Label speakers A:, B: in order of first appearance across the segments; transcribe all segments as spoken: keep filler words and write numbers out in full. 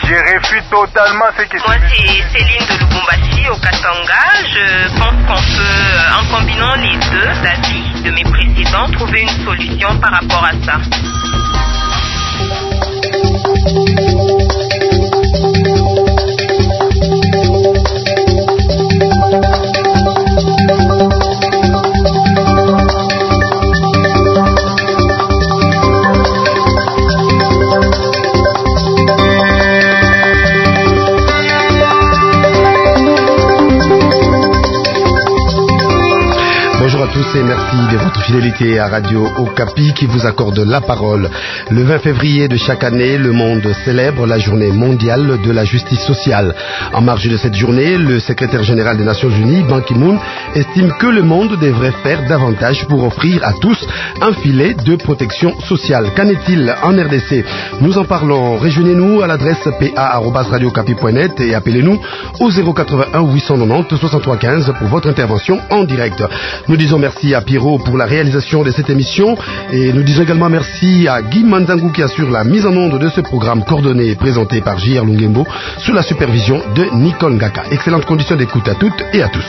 A: Je réfute totalement ce que tu
B: Moi, c'est Céline de Lubumbashi, au Katanga. Je pense qu'on peut, en combinant les deux avis de mes précédents, trouver une solution par rapport à ça.
C: Bonjour à tous et merci de votre fidélité à Radio Okapi qui vous accorde la parole. Le vingt février de chaque année, le monde célèbre la journée mondiale de la justice sociale. En marge de cette journée, le secrétaire général des Nations Unies, Ban Ki-moon, estime que le monde devrait faire davantage pour offrir à tous un filet de protection sociale. Qu'en est-il en R D C? Nous en parlons. Rejoignez-nous à l'adresse p a arobase radio okapi point net et appelez-nous au zéro quatre-vingt-un huit cent quatre-vingt-dix soixante-trois quinze pour votre intervention en direct. Nous disons merci à Pierrot pour la réalisation de cette émission et nous disons également merci à Guy Manzangou qui assure la mise en onde de ce programme coordonné et présenté par J R Lungembo sous la supervision de Nicole Ngaka. Excellente condition d'écoute à toutes et à tous.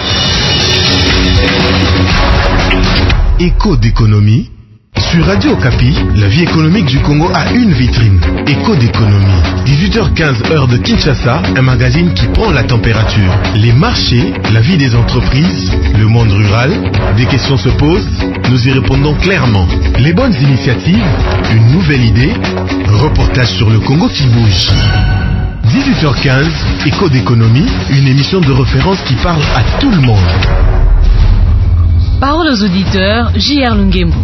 D: Écho d'économie. Sur Radio Okapi, la vie économique du Congo a une vitrine. Écho d'économie. dix-huit heures quinze heure de Kinshasa, un magazine qui prend la température. Les marchés, la vie des entreprises, le monde rural, des questions se posent, nous y répondons clairement. Les bonnes initiatives, une nouvelle idée, reportage sur le Congo qui bouge. dix-huit heures quinze, Écho d'économie, une émission de référence qui parle à tout le monde.
E: Parole aux auditeurs, J R Lungembo.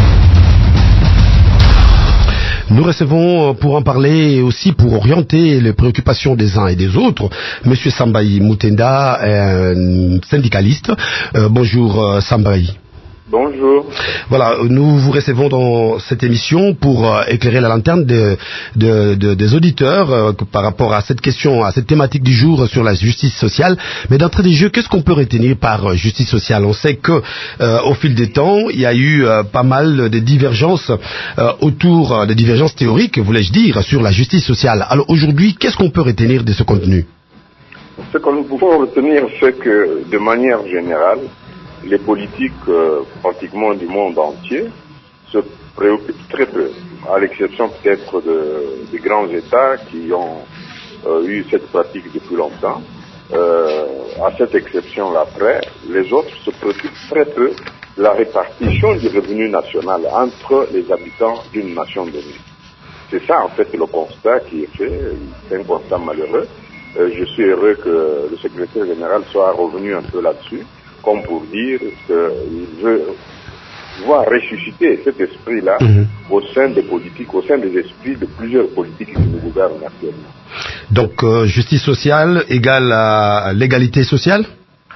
C: Nous recevons pour en parler et aussi pour orienter les préoccupations des uns et des autres Monsieur Sambaï Mutenda, un syndicaliste. Euh, bonjour euh, Sambaï.
F: Bonjour.
C: Voilà, nous vous recevons dans cette émission pour euh, éclairer la lanterne de, de, de, des auditeurs euh, par rapport à cette question, à cette thématique du jour sur la justice sociale. Mais d'entrée des jeux, qu'est-ce qu'on peut retenir par euh, justice sociale? On sait que euh, au fil des temps, il y a eu euh, pas mal de divergences euh, autour euh, de divergences théoriques, voulais-je dire, sur la justice sociale. Alors aujourd'hui, qu'est-ce qu'on peut retenir de ce contenu?
F: Ce que nous pouvons retenir, c'est que de manière générale, les politiques euh, pratiquement du monde entier se préoccupent très peu, à l'exception peut-être de, des grands États qui ont euh, eu cette pratique depuis longtemps. Euh, à cette exception-là près, les autres se préoccupent très peu de la répartition du revenu national entre les habitants d'une nation donnée. C'est ça en fait le constat qui est fait, c'est un constat malheureux. Euh, je suis heureux que le secrétaire général soit revenu un peu là-dessus, comme pour dire qu'il veut voir ressusciter cet esprit-là mmh. au sein des politiques, au sein des esprits de plusieurs politiques qui nous gouvernent actuellement.
C: Donc, euh, justice sociale égale à l'égalité sociale?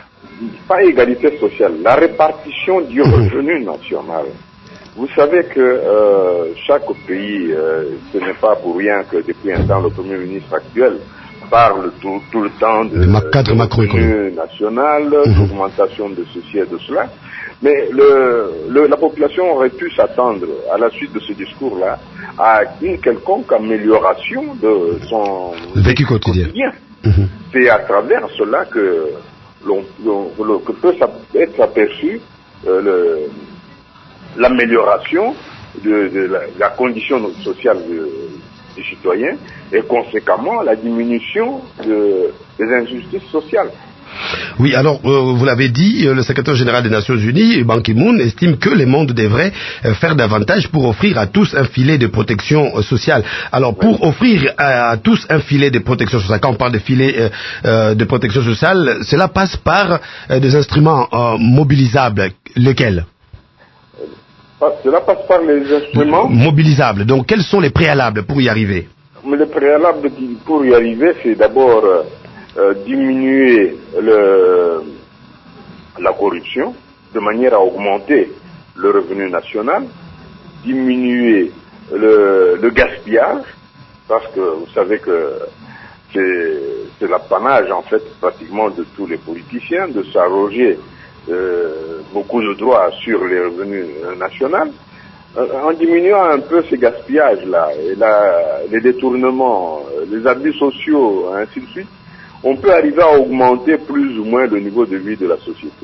F: Pas égalité sociale, la répartition du mmh. revenu national. Vous savez que euh, chaque pays, euh, ce n'est pas pour rien que depuis un temps le Premier ministre actuel parle tout, tout le temps de,
C: de cadre
F: revenu national, mmh. d'augmentation de ceci et de cela. Mais le, le, la population aurait pu s'attendre, à la suite de ce discours-là, à une quelconque amélioration de son
C: vécu quotidien. quotidien. Mmh.
F: C'est à travers cela que, l'on, l'on, que peut être aperçu euh, le, l'amélioration de, de la, la condition sociale de, des citoyens et conséquemment la diminution de, des injustices sociales.
C: Oui, alors euh, vous l'avez dit, le secrétaire général des Nations Unies, Ban Ki-moon, estime que les mondes devraient euh, faire davantage pour offrir à tous un filet de protection euh, sociale. Alors pour oui. offrir à, à tous un filet de protection sociale, quand on parle de filet euh, euh, de protection sociale, cela passe par euh, des instruments euh, mobilisables. Lesquels?
F: Cela passe par les instruments
C: mobilisables. Donc, quels sont les préalables pour y arriver?
F: Mais les préalables pour y arriver, c'est d'abord euh, diminuer le, la corruption de manière à augmenter le revenu national, diminuer le, le gaspillage, parce que vous savez que c'est, c'est l'apanage en fait pratiquement de tous les politiciens de s'arroger Euh, beaucoup de droits sur les revenus euh, nationaux, en diminuant un peu ces gaspillages-là, et la, les détournements, les abus sociaux, ainsi de suite, on peut arriver à augmenter plus ou moins le niveau de vie de la société.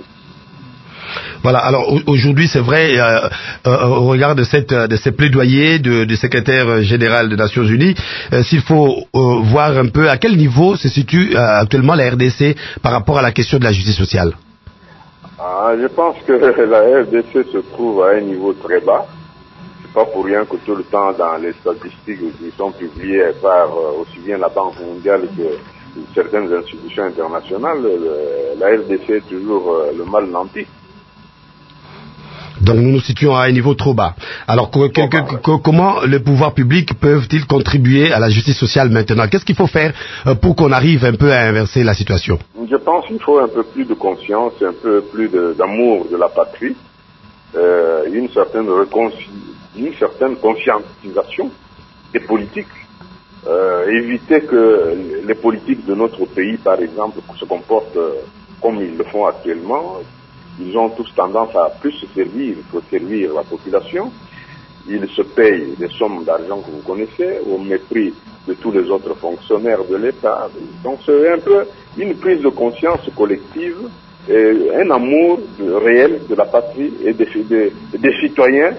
C: Voilà, alors aujourd'hui c'est vrai, euh, euh, au regard de, cette, de ces plaidoyers du, du secrétaire général des Nations Unies, euh, s'il faut euh, voir un peu à quel niveau se situe euh, actuellement la R D C par rapport à la question de la justice sociale.
F: Ah, je pense que la R D C se trouve à un niveau très bas. C'est pas pour rien que tout le temps dans les statistiques qui sont publiées par euh, aussi bien la Banque mondiale que certaines institutions internationales, le, la R D C est toujours euh, le mal nanti.
C: Donc nous nous situons à un niveau trop bas. Alors que, que, que, que, comment les pouvoirs publics peuvent-ils contribuer à la justice sociale maintenant? Qu'est-ce qu'il faut faire euh, pour qu'on arrive un peu à inverser la situation?
F: Je pense qu'il faut un peu plus de conscience, un peu plus de, d'amour de la patrie, euh, une certaine réconciliation, une certaine conscientisation des politiques. Euh, éviter que les politiques de notre pays, par exemple, se comportent euh, comme ils le font actuellement. Ils ont tous tendance à plus se servir, il faut servir la population. Ils se payent des sommes d'argent que vous connaissez au mépris de tous les autres fonctionnaires de l'État. Donc c'est un peu une prise de conscience collective, et un amour de, réel de la patrie et des, des, des citoyens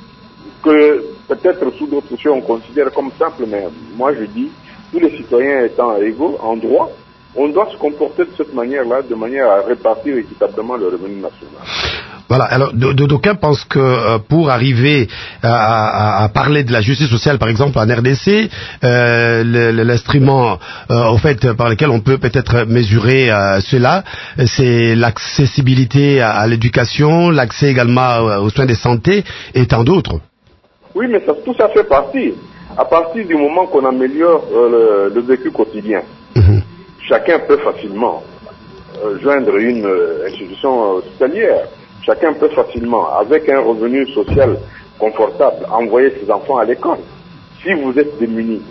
F: que peut-être sous d'autres choses on considère comme simples, mais moi je dis, tous les citoyens étant égaux en droit, on doit se comporter de cette manière-là, de manière à répartir équitablement le revenu national.
C: Voilà, alors d'aucuns pensent que euh, pour arriver à, à, à parler de la justice sociale, par exemple en R D C, euh, le, le, l'instrument euh, au fait par lequel on peut peut-être mesurer euh, cela, c'est l'accessibilité à, à l'éducation, l'accès également aux soins de santé et tant d'autres.
F: Oui, mais ça, tout ça fait partie. À partir du moment qu'on améliore euh, le, le vécu quotidien, mmh. chacun peut facilement euh, joindre une euh, institution hospitalière. Chacun peut facilement, avec un revenu social confortable, envoyer ses enfants à l'école. Si vous êtes démunis,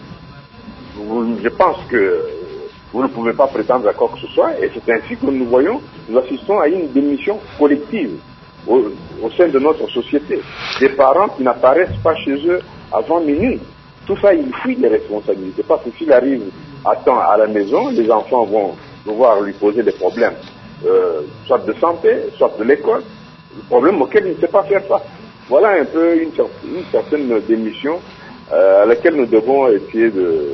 F: vous, je pense que vous ne pouvez pas prétendre à quoi que ce soit, et c'est ainsi que nous voyons, nous assistons à une démission collective au, au sein de notre société. Des parents qui n'apparaissent pas chez eux avant minuit. Tout ça, ils fuient les responsabilités, parce que s'il arrive à temps à la maison, les enfants vont devoir lui poser des problèmes, euh, soit de santé, soit de l'école, le problème auquel il ne sait pas faire face. Voilà un peu une, une certaine démission euh, à laquelle nous devons essayer de,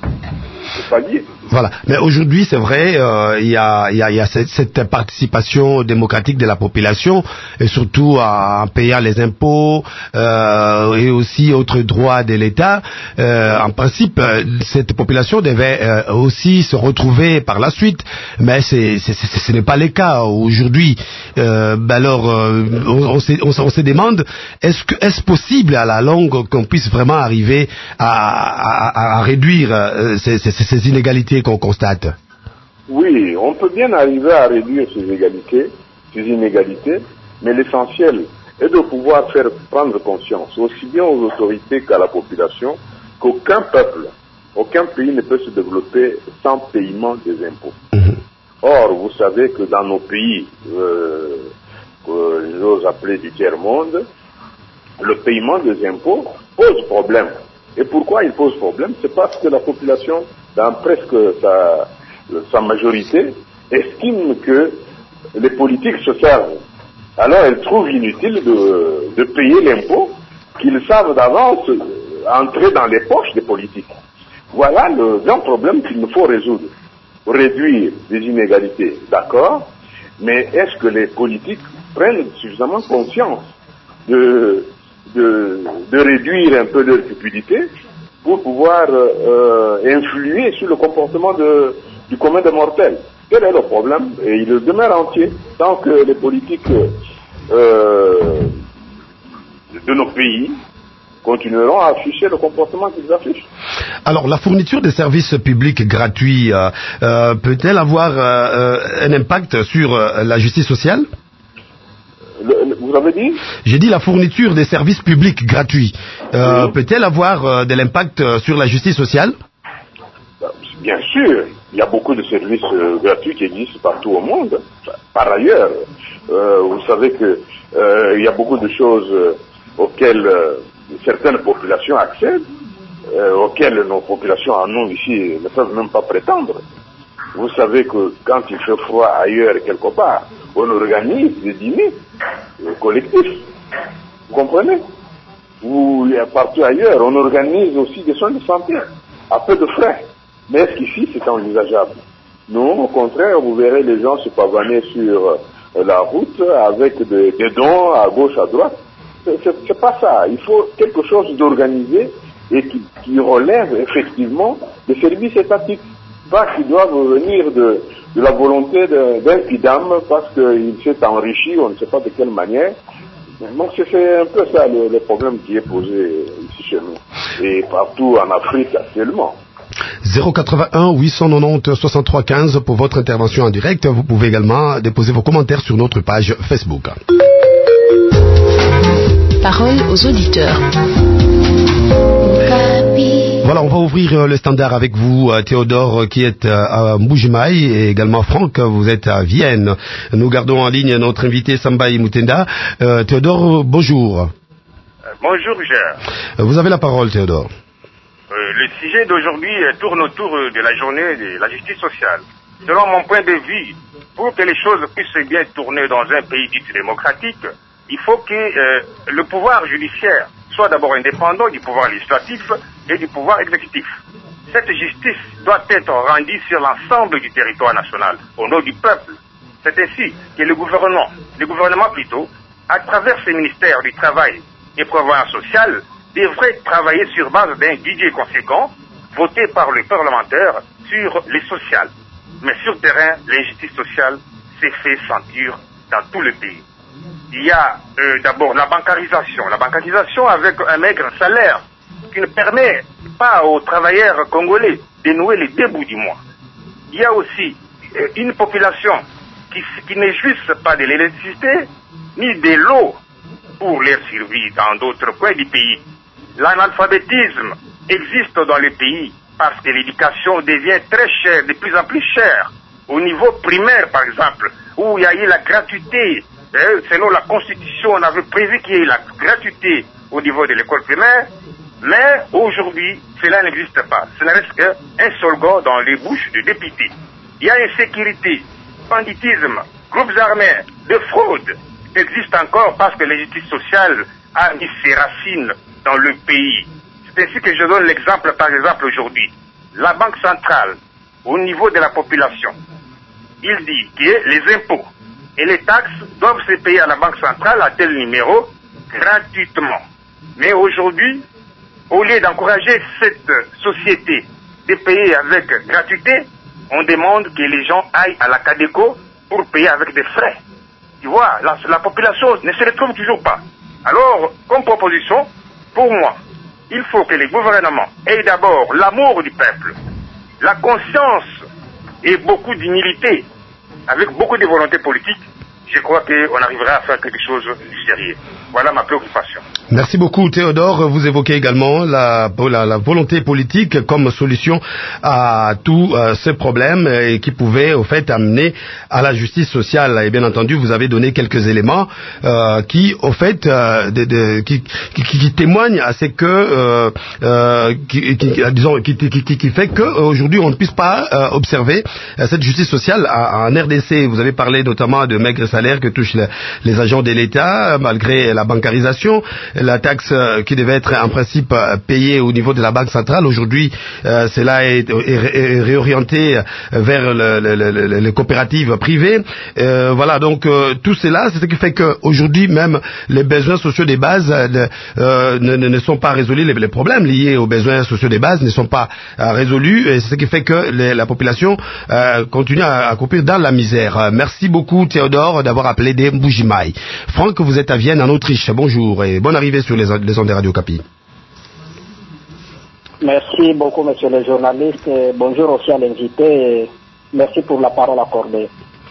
F: de pallier.
C: Voilà. Mais aujourd'hui, c'est vrai, euh, il y a, il y a, il y a cette, cette participation démocratique de la population, et surtout en payant les impôts euh, et aussi autres droits de l'État. Euh, en principe, cette population devait euh, aussi se retrouver par la suite, mais c'est, c'est, c'est, ce n'est pas le cas aujourd'hui. Euh, ben alors, euh, on, on, se, on, on se demande, est-ce que, est-ce possible à la longue qu'on puisse vraiment arriver à, à, à réduire euh, ces, ces, ces inégalités qu'on constate?
F: Oui, on peut bien arriver à réduire ces égalités, ces inégalités, mais l'essentiel est de pouvoir faire prendre conscience, aussi bien aux autorités qu'à la population, qu'aucun peuple, aucun pays ne peut se développer sans paiement des impôts. Mmh. Or, vous savez que dans nos pays, euh, que j'ose appeler du tiers-monde, le paiement des impôts pose problème. Et pourquoi il pose problème? C'est parce que la population, dans presque sa, sa majorité, estime que les politiques se servent. Alors elle trouve inutile de, de payer l'impôt qu'ils savent d'avance entrer dans les poches des politiques. Voilà le grand problème qu'il nous faut résoudre. Réduire les inégalités, d'accord, mais est-ce que les politiques prennent suffisamment conscience de, de, de réduire un peu leur cupidité pour pouvoir euh, influer sur le comportement de, du commun des mortels? Quel est le problème? Et il demeure entier tant que les politiques euh, de nos pays continueront à afficher le comportement qu'ils affichent.
C: Alors, la fourniture des services publics gratuits euh, euh, peut-elle avoir euh, un impact sur euh, la justice sociale?
F: Le, le, vous avez dit?
C: J'ai dit la fourniture des services publics gratuits. Euh, oui. Peut-elle avoir euh, de l'impact sur la justice sociale?
F: Bien sûr, il y a beaucoup de services euh, gratuits qui existent partout au monde. Par ailleurs, euh, vous savez que euh, il y a beaucoup de choses auxquelles euh, certaines populations accèdent, euh, auxquelles nos populations en ont ici ne peuvent même pas prétendre. Vous savez que quand il fait froid ailleurs quelque part, on organise des dîners euh, collectifs. Vous comprenez? Ou partout ailleurs, on organise aussi des soins de santé à peu de frais. Mais est-ce qu'ici c'est envisageable? Non, au contraire, vous verrez les gens se pavaner sur euh, la route avec des, des dons à gauche, à droite. C'est, c'est, c'est pas ça. Il faut quelque chose d'organisé et qui, qui relève effectivement des services étatiques. Pas qui doivent venir de, de la volonté de, d'un kidam parce qu'il s'est enrichi, on ne sait pas de quelle manière. Donc c'est, c'est un peu ça le, le problème qui est posé ici chez nous et partout en Afrique actuellement.
C: zéro quatre-vingt-un huit cent quatre-vingt-dix soixante-trois quinze pour votre intervention en direct. Vous pouvez également déposer vos commentaires sur notre page Facebook.
E: Parole aux auditeurs.
C: Voilà, on va ouvrir le standard avec vous, Théodore, qui est à Mbujimaï, et également Franck, vous êtes à Vienne. Nous gardons en ligne notre invité Sambaï Mutenda. Euh, Théodore, bonjour.
A: Euh, bonjour, Gérard.
C: Vous avez la parole, Théodore.
A: Euh, le sujet d'aujourd'hui tourne autour de la journée de la justice sociale. Selon mon point de vue, pour que les choses puissent bien tourner dans un pays dit démocratique, il faut que euh, le pouvoir judiciaire soit d'abord indépendant du pouvoir législatif et du pouvoir exécutif. Cette justice doit être rendue sur l'ensemble du territoire national, au nom du peuple. C'est ainsi que le gouvernement, le gouvernement plutôt, à travers ses ministères du travail et prévoyance sociale, devrait travailler sur base d'un budget conséquent, voté par les parlementaires sur les sociales. Mais sur le terrain, l'injustice sociale s'est fait sentir dans tout le pays. Il y a euh, d'abord la bancarisation. La bancarisation avec un maigre salaire qui ne permet pas aux travailleurs congolais de nouer les deux bouts du mois. Il y a aussi euh, une population qui, qui ne jouisse pas de l'électricité ni de l'eau pour leur survie dans d'autres coins du pays. L'analphabétisme existe dans le pays parce que l'éducation devient très chère, de plus en plus chère. Au niveau primaire, par exemple, où il y a eu la gratuité, hein, selon la Constitution, on avait prévu qu'il y ait la gratuité au niveau de l'école primaire, mais aujourd'hui, cela n'existe pas. Ce ne reste qu'un slogan dans les bouches des députés. Il y a insécurité, banditisme, groupes armés, de fraude existent encore parce que la justice sociale a mis ses racines dans le pays. C'est ainsi que je donne l'exemple, par exemple, aujourd'hui. La Banque centrale, au niveau de la population, il dit que les impôts et les taxes doivent se payer à la Banque centrale à tel numéro gratuitement. Mais aujourd'hui, au lieu d'encourager cette société de payer avec gratuité, on demande que les gens aillent à la CADECO pour payer avec des frais. Tu vois, la, la population ne se retrouve toujours pas. Alors, comme proposition, pour moi, il faut que les gouvernements aient d'abord l'amour du peuple, la conscience et beaucoup d'humilité, avec beaucoup de volonté politique. Je crois qu'on arrivera à faire quelque chose de sérieux. Voilà ma préoccupation.
C: Merci beaucoup, Théodore. Vous évoquez également la, la, la volonté politique comme solution à tous euh, ces problèmes et qui pouvait, au fait, amener à la justice sociale. Et bien entendu, vous avez donné quelques éléments euh, qui, au fait, euh, de, de, qui, qui, qui témoignent à ce que, euh, euh, qui, qui, disons, qui, qui, qui, qui fait qu'aujourd'hui, on ne puisse pas euh, observer euh, cette justice sociale en R D C. Vous avez parlé notamment de maigres salaires que touchent les, les agents de l'État, malgré la bancarisation. La taxe qui devait être en principe payée au niveau de la Banque centrale, aujourd'hui, euh, cela est, est, est réorienté vers le, le, le, les coopératives privées. Euh, voilà, donc euh, tout cela, c'est ce qui fait qu'aujourd'hui, même les besoins sociaux des bases euh, ne, ne sont pas résolus, les, les problèmes liés aux besoins sociaux des bases ne sont pas euh, résolus, et c'est ce qui fait que les, la population euh, continue à, à courir dans la misère. Euh, merci beaucoup, Théodore, d'avoir appelé des Mbujimaï. Franck, vous êtes à Vienne, en Autriche. Bonjour et bonne arrivée sur les, les ondes de Radio Okapi.
G: Merci beaucoup, monsieur le journaliste. Bonjour aussi à l'invité. Merci pour la parole accordée.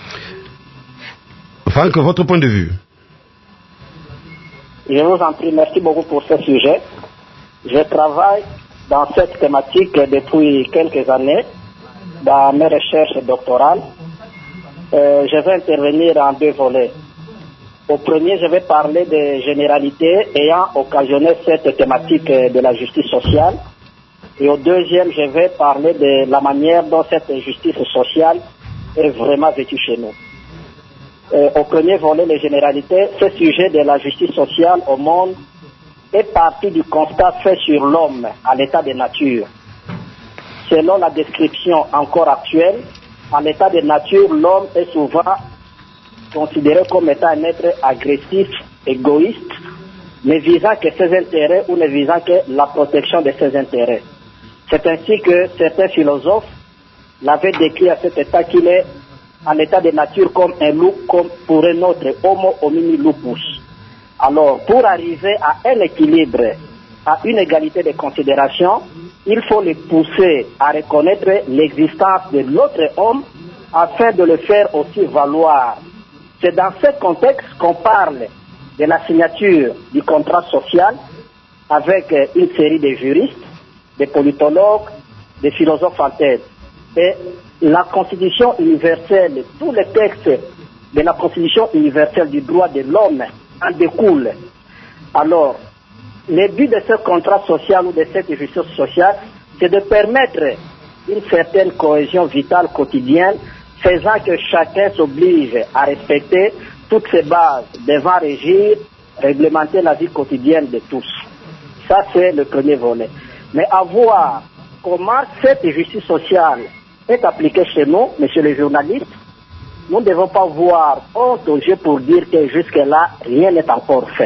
C: Franck, votre point de vue?
G: Je vous en prie, merci beaucoup pour ce sujet. Je travaille dans cette thématique depuis quelques années, dans mes recherches doctorales. Euh, je vais intervenir en deux volets. Au premier, je vais parler des généralités ayant occasionné cette thématique de la justice sociale. Et au deuxième, je vais parler de la manière dont cette justice sociale est vraiment vécue chez nous. Euh, au premier volet, les généralités, ce sujet de la justice sociale au monde est parti du constat fait sur l'homme à l'état de nature. Selon la description encore actuelle, à l'état de nature, l'homme est souvent considéré comme étant un être agressif, égoïste, ne visant que ses intérêts ou ne visant que la protection de ses intérêts. C'est ainsi que certains philosophes l'avaient décrit à cet état qu'il est en état de nature comme un loup, comme pour un autre, homo homini lupus. Alors, pour arriver à un équilibre, à une égalité de considération, il faut les pousser à reconnaître l'existence de l'autre homme afin de le faire aussi valoir. C'est dans ce contexte qu'on parle de la signature du contrat social avec une série de juristes, de politologues, de philosophes en tête. Et la Constitution universelle, tous les textes de la Constitution universelle du droit de l'homme en découlent. Alors, le but de ce contrat social ou de cette justice sociale, c'est de permettre une certaine cohésion vitale quotidienne, faisant que chacun s'oblige à respecter toutes ces bases devant régir, réglementer la vie quotidienne de tous. Ça, c'est le premier volet. Mais à voir comment cette justice sociale est appliquée chez nous, messieurs les journalistes, nous ne devons pas voir honte aux yeux pour dire que jusque-là, rien n'est encore fait.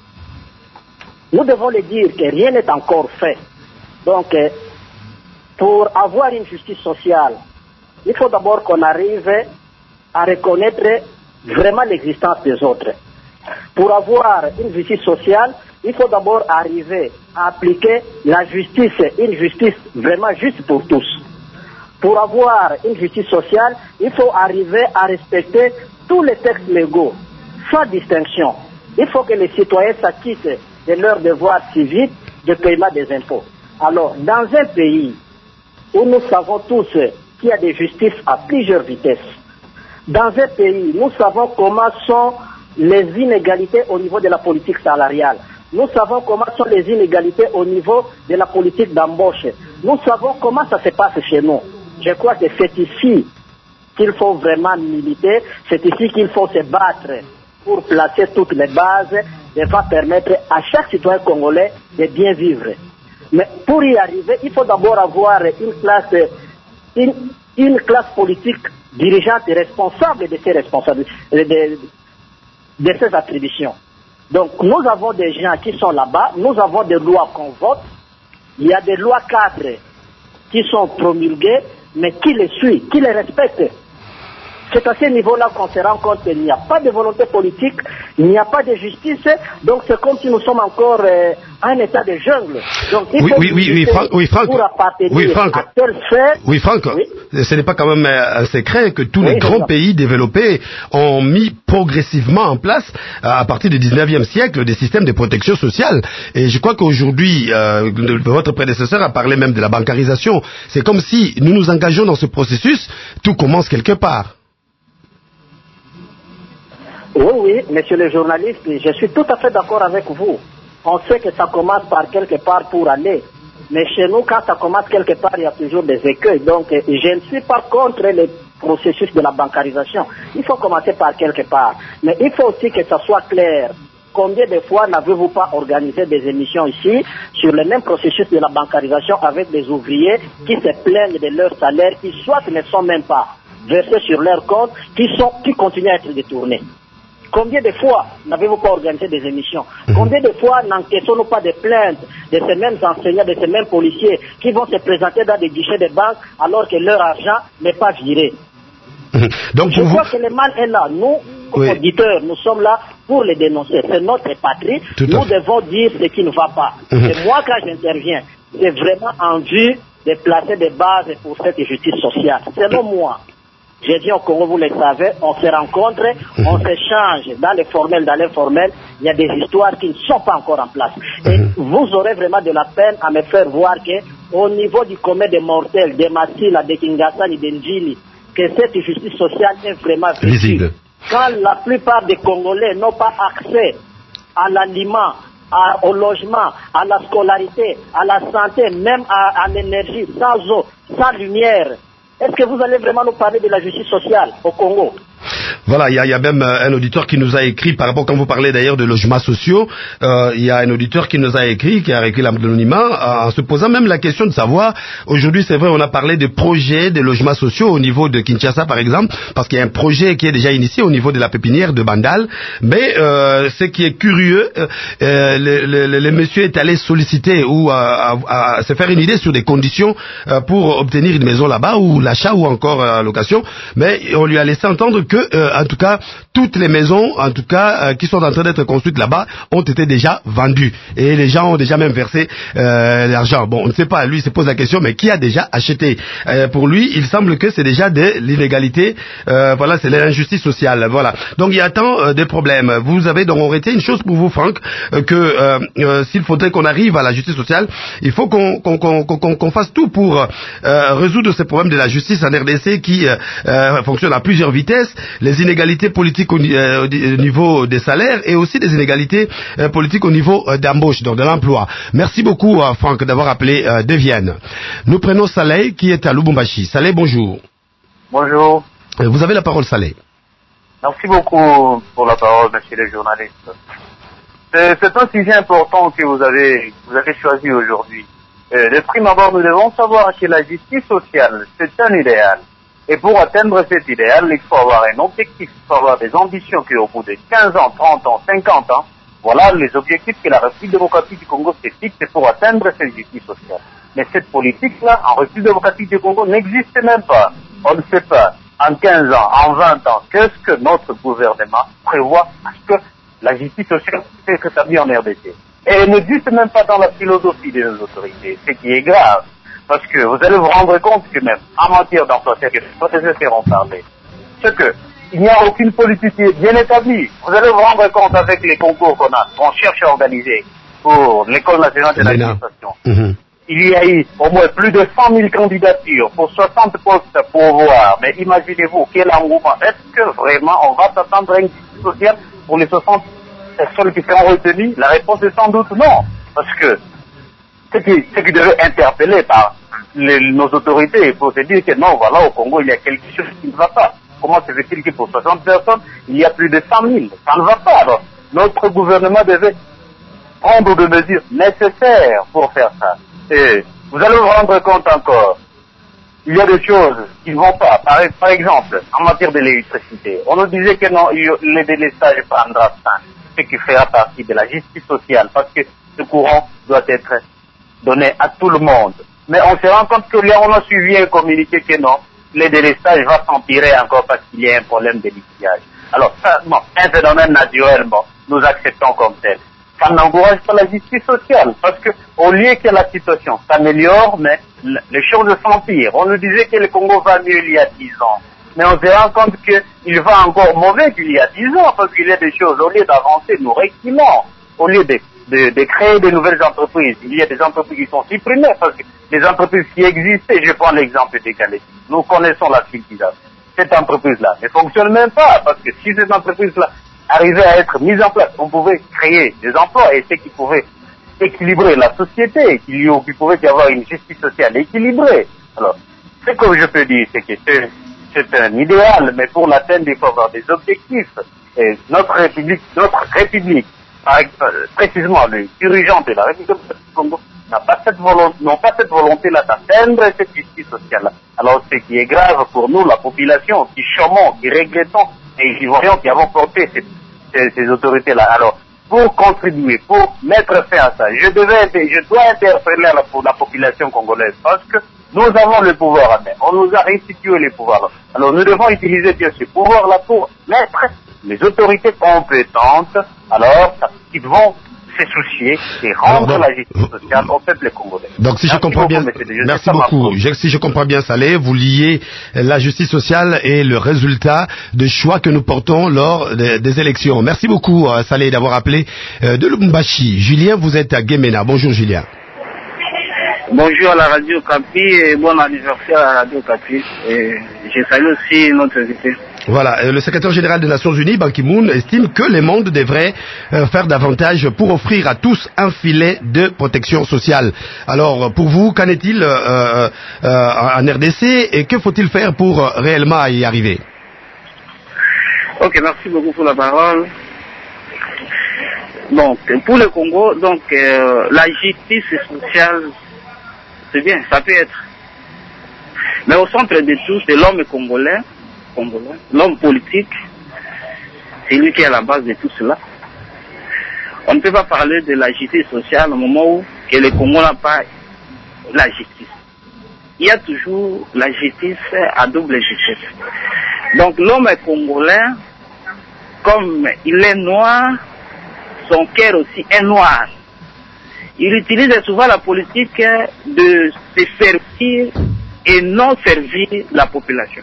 G: Nous devons le dire que rien n'est encore fait. Donc, pour avoir une justice sociale, il faut d'abord qu'on arrive à reconnaître vraiment l'existence des autres. Pour avoir une justice sociale, il faut d'abord arriver à appliquer la justice, une justice vraiment juste pour tous. Pour avoir une justice sociale, il faut arriver à respecter tous les textes légaux, sans distinction. Il faut que les citoyens s'acquittent de leurs devoirs civiques de paiement des impôts. Alors, dans un pays où nous savons tous qu'il y a des justices à plusieurs vitesses, dans un pays, nous savons comment sont les inégalités au niveau de la politique salariale. Nous savons comment sont les inégalités au niveau de la politique d'embauche. Nous savons comment ça se passe chez nous. Je crois que c'est ici qu'il faut vraiment militer, c'est ici qu'il faut se battre pour placer toutes les bases devant permettre à chaque citoyen congolais de bien vivre. Mais pour y arriver, il faut d'abord avoir une classe, une, une classe politique dirigeante et responsable de ses responsabilités, de, de ses attributions. Donc nous avons des gens qui sont là-bas, nous avons des lois qu'on vote, il y a des lois cadres qui sont promulguées, mais qui les suit, qui les respecte. C'est à ce niveau-là qu'on se rend compte qu'il n'y a pas de volonté politique, il n'y a pas de justice, donc c'est comme si nous sommes encore euh, à un état de jungle. Donc il
C: oui,
G: faut
C: oui, oui, oui, Franck, oui, Franck,
G: pour appartenir
C: oui, Franck,
G: à telle sphère.
C: Oui, Franck, oui. Ce n'est pas quand même un secret que tous oui, les grands pays développés ont mis progressivement en place, à partir du dix-neuvième siècle, des systèmes de protection sociale. Et je crois qu'aujourd'hui, euh, votre prédécesseur a parlé même de la bancarisation. C'est comme si nous nous engageons dans ce processus, tout commence quelque part.
G: Oui, oui, monsieur le journaliste, je suis tout à fait d'accord avec vous. On sait que ça commence par quelque part pour aller. Mais chez nous, quand ça commence quelque part, il y a toujours des écueils. Donc, je ne suis pas contre le processus de la bancarisation. Il faut commencer par quelque part. Mais il faut aussi que ça soit clair. Combien de fois n'avez-vous pas organisé des émissions ici sur le même processus de la bancarisation avec des ouvriers qui se plaignent de leurs salaires, qui soit ne sont même pas versés sur leur compte, qui, sont, qui continuent à être détournés? Combien de fois n'avez-vous pas organisé des émissions? Combien de fois n'encaissons-nous pas des plaintes de ces mêmes enseignants, de ces mêmes policiers qui vont se présenter dans des guichets de banque alors que leur argent n'est pas viré? Donc, je crois vous... que le mal est là. Nous, oui. auditeurs, nous sommes là pour les dénoncer. C'est notre patrie. Tout nous devons dire ce qui ne va pas. Mm-hmm. Et moi, quand j'interviens, c'est vraiment en vue de placer des bases pour cette justice sociale. Selon moi, j'ai dit au Congo, vous le savez, on se rencontre, mmh. on s'échange dans les formels, dans l'informel, il y a des histoires qui ne sont pas encore en place. Et mmh. vous aurez vraiment de la peine à me faire voir que, au niveau du commun des mortels, des Massila, des Kingasani, des Ndjili, que cette justice sociale est vraiment visible. quand la plupart des Congolais n'ont pas accès à l'aliment, à, au logement, à la scolarité, à la santé, même à, à l'énergie, sans eau, sans lumière, est-ce que vous allez vraiment nous parler de la justice sociale au Congo?
C: Voilà, il y, y a même euh, un auditeur qui nous a écrit, par rapport, quand vous parlez d'ailleurs de logements sociaux, euh, il y a un auditeur qui nous a écrit, qui a écrit l'anonymat, en se posant même la question de savoir, aujourd'hui c'est vrai, on a parlé de projets de logements sociaux au niveau de Kinshasa par exemple, parce qu'il y a un projet qui est déjà initié au niveau de la pépinière de Bandal, mais euh, ce qui est curieux, euh, euh, le, le, le monsieur est allé solliciter ou à, à, à se faire une idée sur des conditions euh, pour obtenir une maison là-bas, ou l'achat ou encore la location, mais on lui a laissé entendre que Euh, en tout cas, toutes les maisons, en tout cas, euh, qui sont en train d'être construites là-bas, ont été déjà vendues. Et les gens ont déjà même versé euh, l'argent. Bon, on ne sait pas, lui, il se pose la question, mais qui a déjà acheté? euh, Pour lui, il semble que c'est déjà de l'illégalité. Euh, voilà, c'est l'injustice sociale. Voilà. Donc, il y a tant euh, de problèmes. Vous avez donc arrêté une chose pour vous, Franck, euh, que euh, euh, s'il faudrait qu'on arrive à la justice sociale, il faut qu'on qu'on, qu'on, qu'on, qu'on fasse tout pour euh, résoudre ces problèmes de la justice en R D C qui euh, euh, fonctionne à plusieurs vitesses. Les inégalités politiques au, euh, au niveau des salaires et aussi des inégalités euh, politiques au niveau euh, d'embauche, donc de l'emploi. Merci beaucoup, euh, Franck, d'avoir appelé euh, de Vienne. Nous prenons Saleh qui est à Lubumbashi. Saleh, bonjour.
H: Bonjour.
C: Euh, vous avez la parole, Saleh.
H: Merci beaucoup pour la parole, monsieur le journaliste. C'est, c'est un sujet important que vous avez, vous avez choisi aujourd'hui. Euh, de prime abord, nous devons savoir que la justice sociale, c'est un idéal. Et pour atteindre cet idéal, il faut avoir un objectif, il faut avoir des ambitions qui, au bout de quinze ans, trente ans, cinquante ans, voilà les objectifs que la République démocratique du Congo se fixe pour atteindre cette justice sociale. Mais cette politique-là, en République démocratique du Congo, n'existe même pas. On ne sait pas, en quinze ans, en vingt ans, qu'est-ce que notre gouvernement prévoit parce que la justice sociale est établie en R D C. Et elle n'existe même pas dans la philosophie de nos autorités, ce qui est grave. Parce que vous allez vous rendre compte que même en matière d'emploi, c'est que les faire en parler, c'est que il n'y a aucune politique bien établie. Vous allez vous rendre compte avec les concours qu'on a, qu'on cherche à organiser pour l'École nationale de l'administration. Mm-hmm. Il y a eu au moins plus de cent mille candidatures pour soixante postes pour voir. Mais imaginez-vous quel engouement. Est-ce que vraiment on va s'attendre à une justice sociale pour les soixante personnes qui seront retenues? La réponse est sans doute non. Parce que ce qui, ce qui devait interpeller par les, nos autorités, il faut se dire que non, voilà, au Congo, il y a quelque chose qui ne va pas. Comment se fait-il que pour soixante personnes, il y a plus de cent mille? Ça ne va pas. Alors, notre gouvernement devait prendre des mesures nécessaires pour faire ça. Et vous allez vous rendre compte encore, il y a des choses qui ne vont pas. Par, par exemple, en matière de l'électricité, on nous disait que non, le délestage prendra fin, ce qui fera partie de la justice sociale, parce que ce courant doit être donné à tout le monde. Mais on se rend compte que là, on a suivi un communiqué que non, le délestage va s'empirer encore parce qu'il y a un problème de liquidage. Alors, ça, bon, un phénomène naturel, bon, nous acceptons comme tel. Ça n'encourage pas la justice sociale, parce que au lieu que la situation s'améliore, mais les choses s'empirent. On nous disait que le Congo va mieux il y a dix ans. Mais on se rend compte qu'il va encore mauvais qu'il y a dix ans, parce qu'il y a des choses, au lieu d'avancer, nous reculons. Au lieu de De, de créer de nouvelles entreprises. Il y a des entreprises qui sont supprimées parce que les entreprises qui existaient, je prends l'exemple des Galettes. Nous connaissons la filière. Cette entreprise-là ne fonctionne même pas parce que si cette entreprise-là arrivait à être mise en place, on pouvait créer des emplois et ce qui pouvait équilibrer la société, qu'il y, qu'il pouvait y avoir une justice sociale équilibrée. Alors, ce que je peux dire, c'est que c'est, c'est un idéal, mais pour l'atteindre, il faut avoir des objectifs. Et notre République, notre République, précisément les dirigeants de la République du Congo n'ont pas cette volonté, n'ont pas cette volonté-là d'atteindre cette justice sociale-là. Alors ce qui est grave pour nous, la population, qui chômons, qui regrettons et qui voyons qui avons porté ces, ces, ces autorités-là. Alors pour contribuer, pour mettre fin à ça, je devais, je dois interpeller la, la population congolaise parce que nous avons le pouvoir à main. On nous a restitué les pouvoirs. Alors nous devons utiliser bien ce pouvoir-là pour mettre les autorités compétentes, alors, qui vont se soucier et rendre alors, donc, la justice sociale au peuple congolais.
C: Donc, si merci je comprends bien, je merci beaucoup. Je, si je comprends bien, Saleh, vous liez la justice sociale et le résultat de choix que nous portons lors des, des élections. Merci beaucoup, Saleh, d'avoir appelé euh, de Lubumbashi. Julien, vous êtes à Gemena. Bonjour, Julien.
H: Bonjour à la Radio Capi et bon anniversaire à la Radio Capi. Et je salue aussi notre invité.
C: Voilà, le secrétaire général des Nations Unies, Ban Ki-moon, estime que le monde devrait euh, faire davantage pour offrir à tous un filet de protection sociale. Alors, pour vous, qu'en est-il euh, euh, en R D C et que faut-il faire pour euh, réellement y arriver?
H: Ok, merci beaucoup pour la parole. Donc, pour le Congo, donc euh, la justice sociale, c'est bien, ça peut être. Mais au centre de tout, c'est l'homme congolais, congolais, l'homme politique, c'est lui qui est à la base de tout cela. On ne peut pas parler de la justice sociale au moment où que le Congo n'a pas la justice. Il y a toujours la justice à double justice. Donc l'homme congolais, comme il est noir, son cœur aussi est noir. Il utilise souvent la politique de se servir et non servir la population.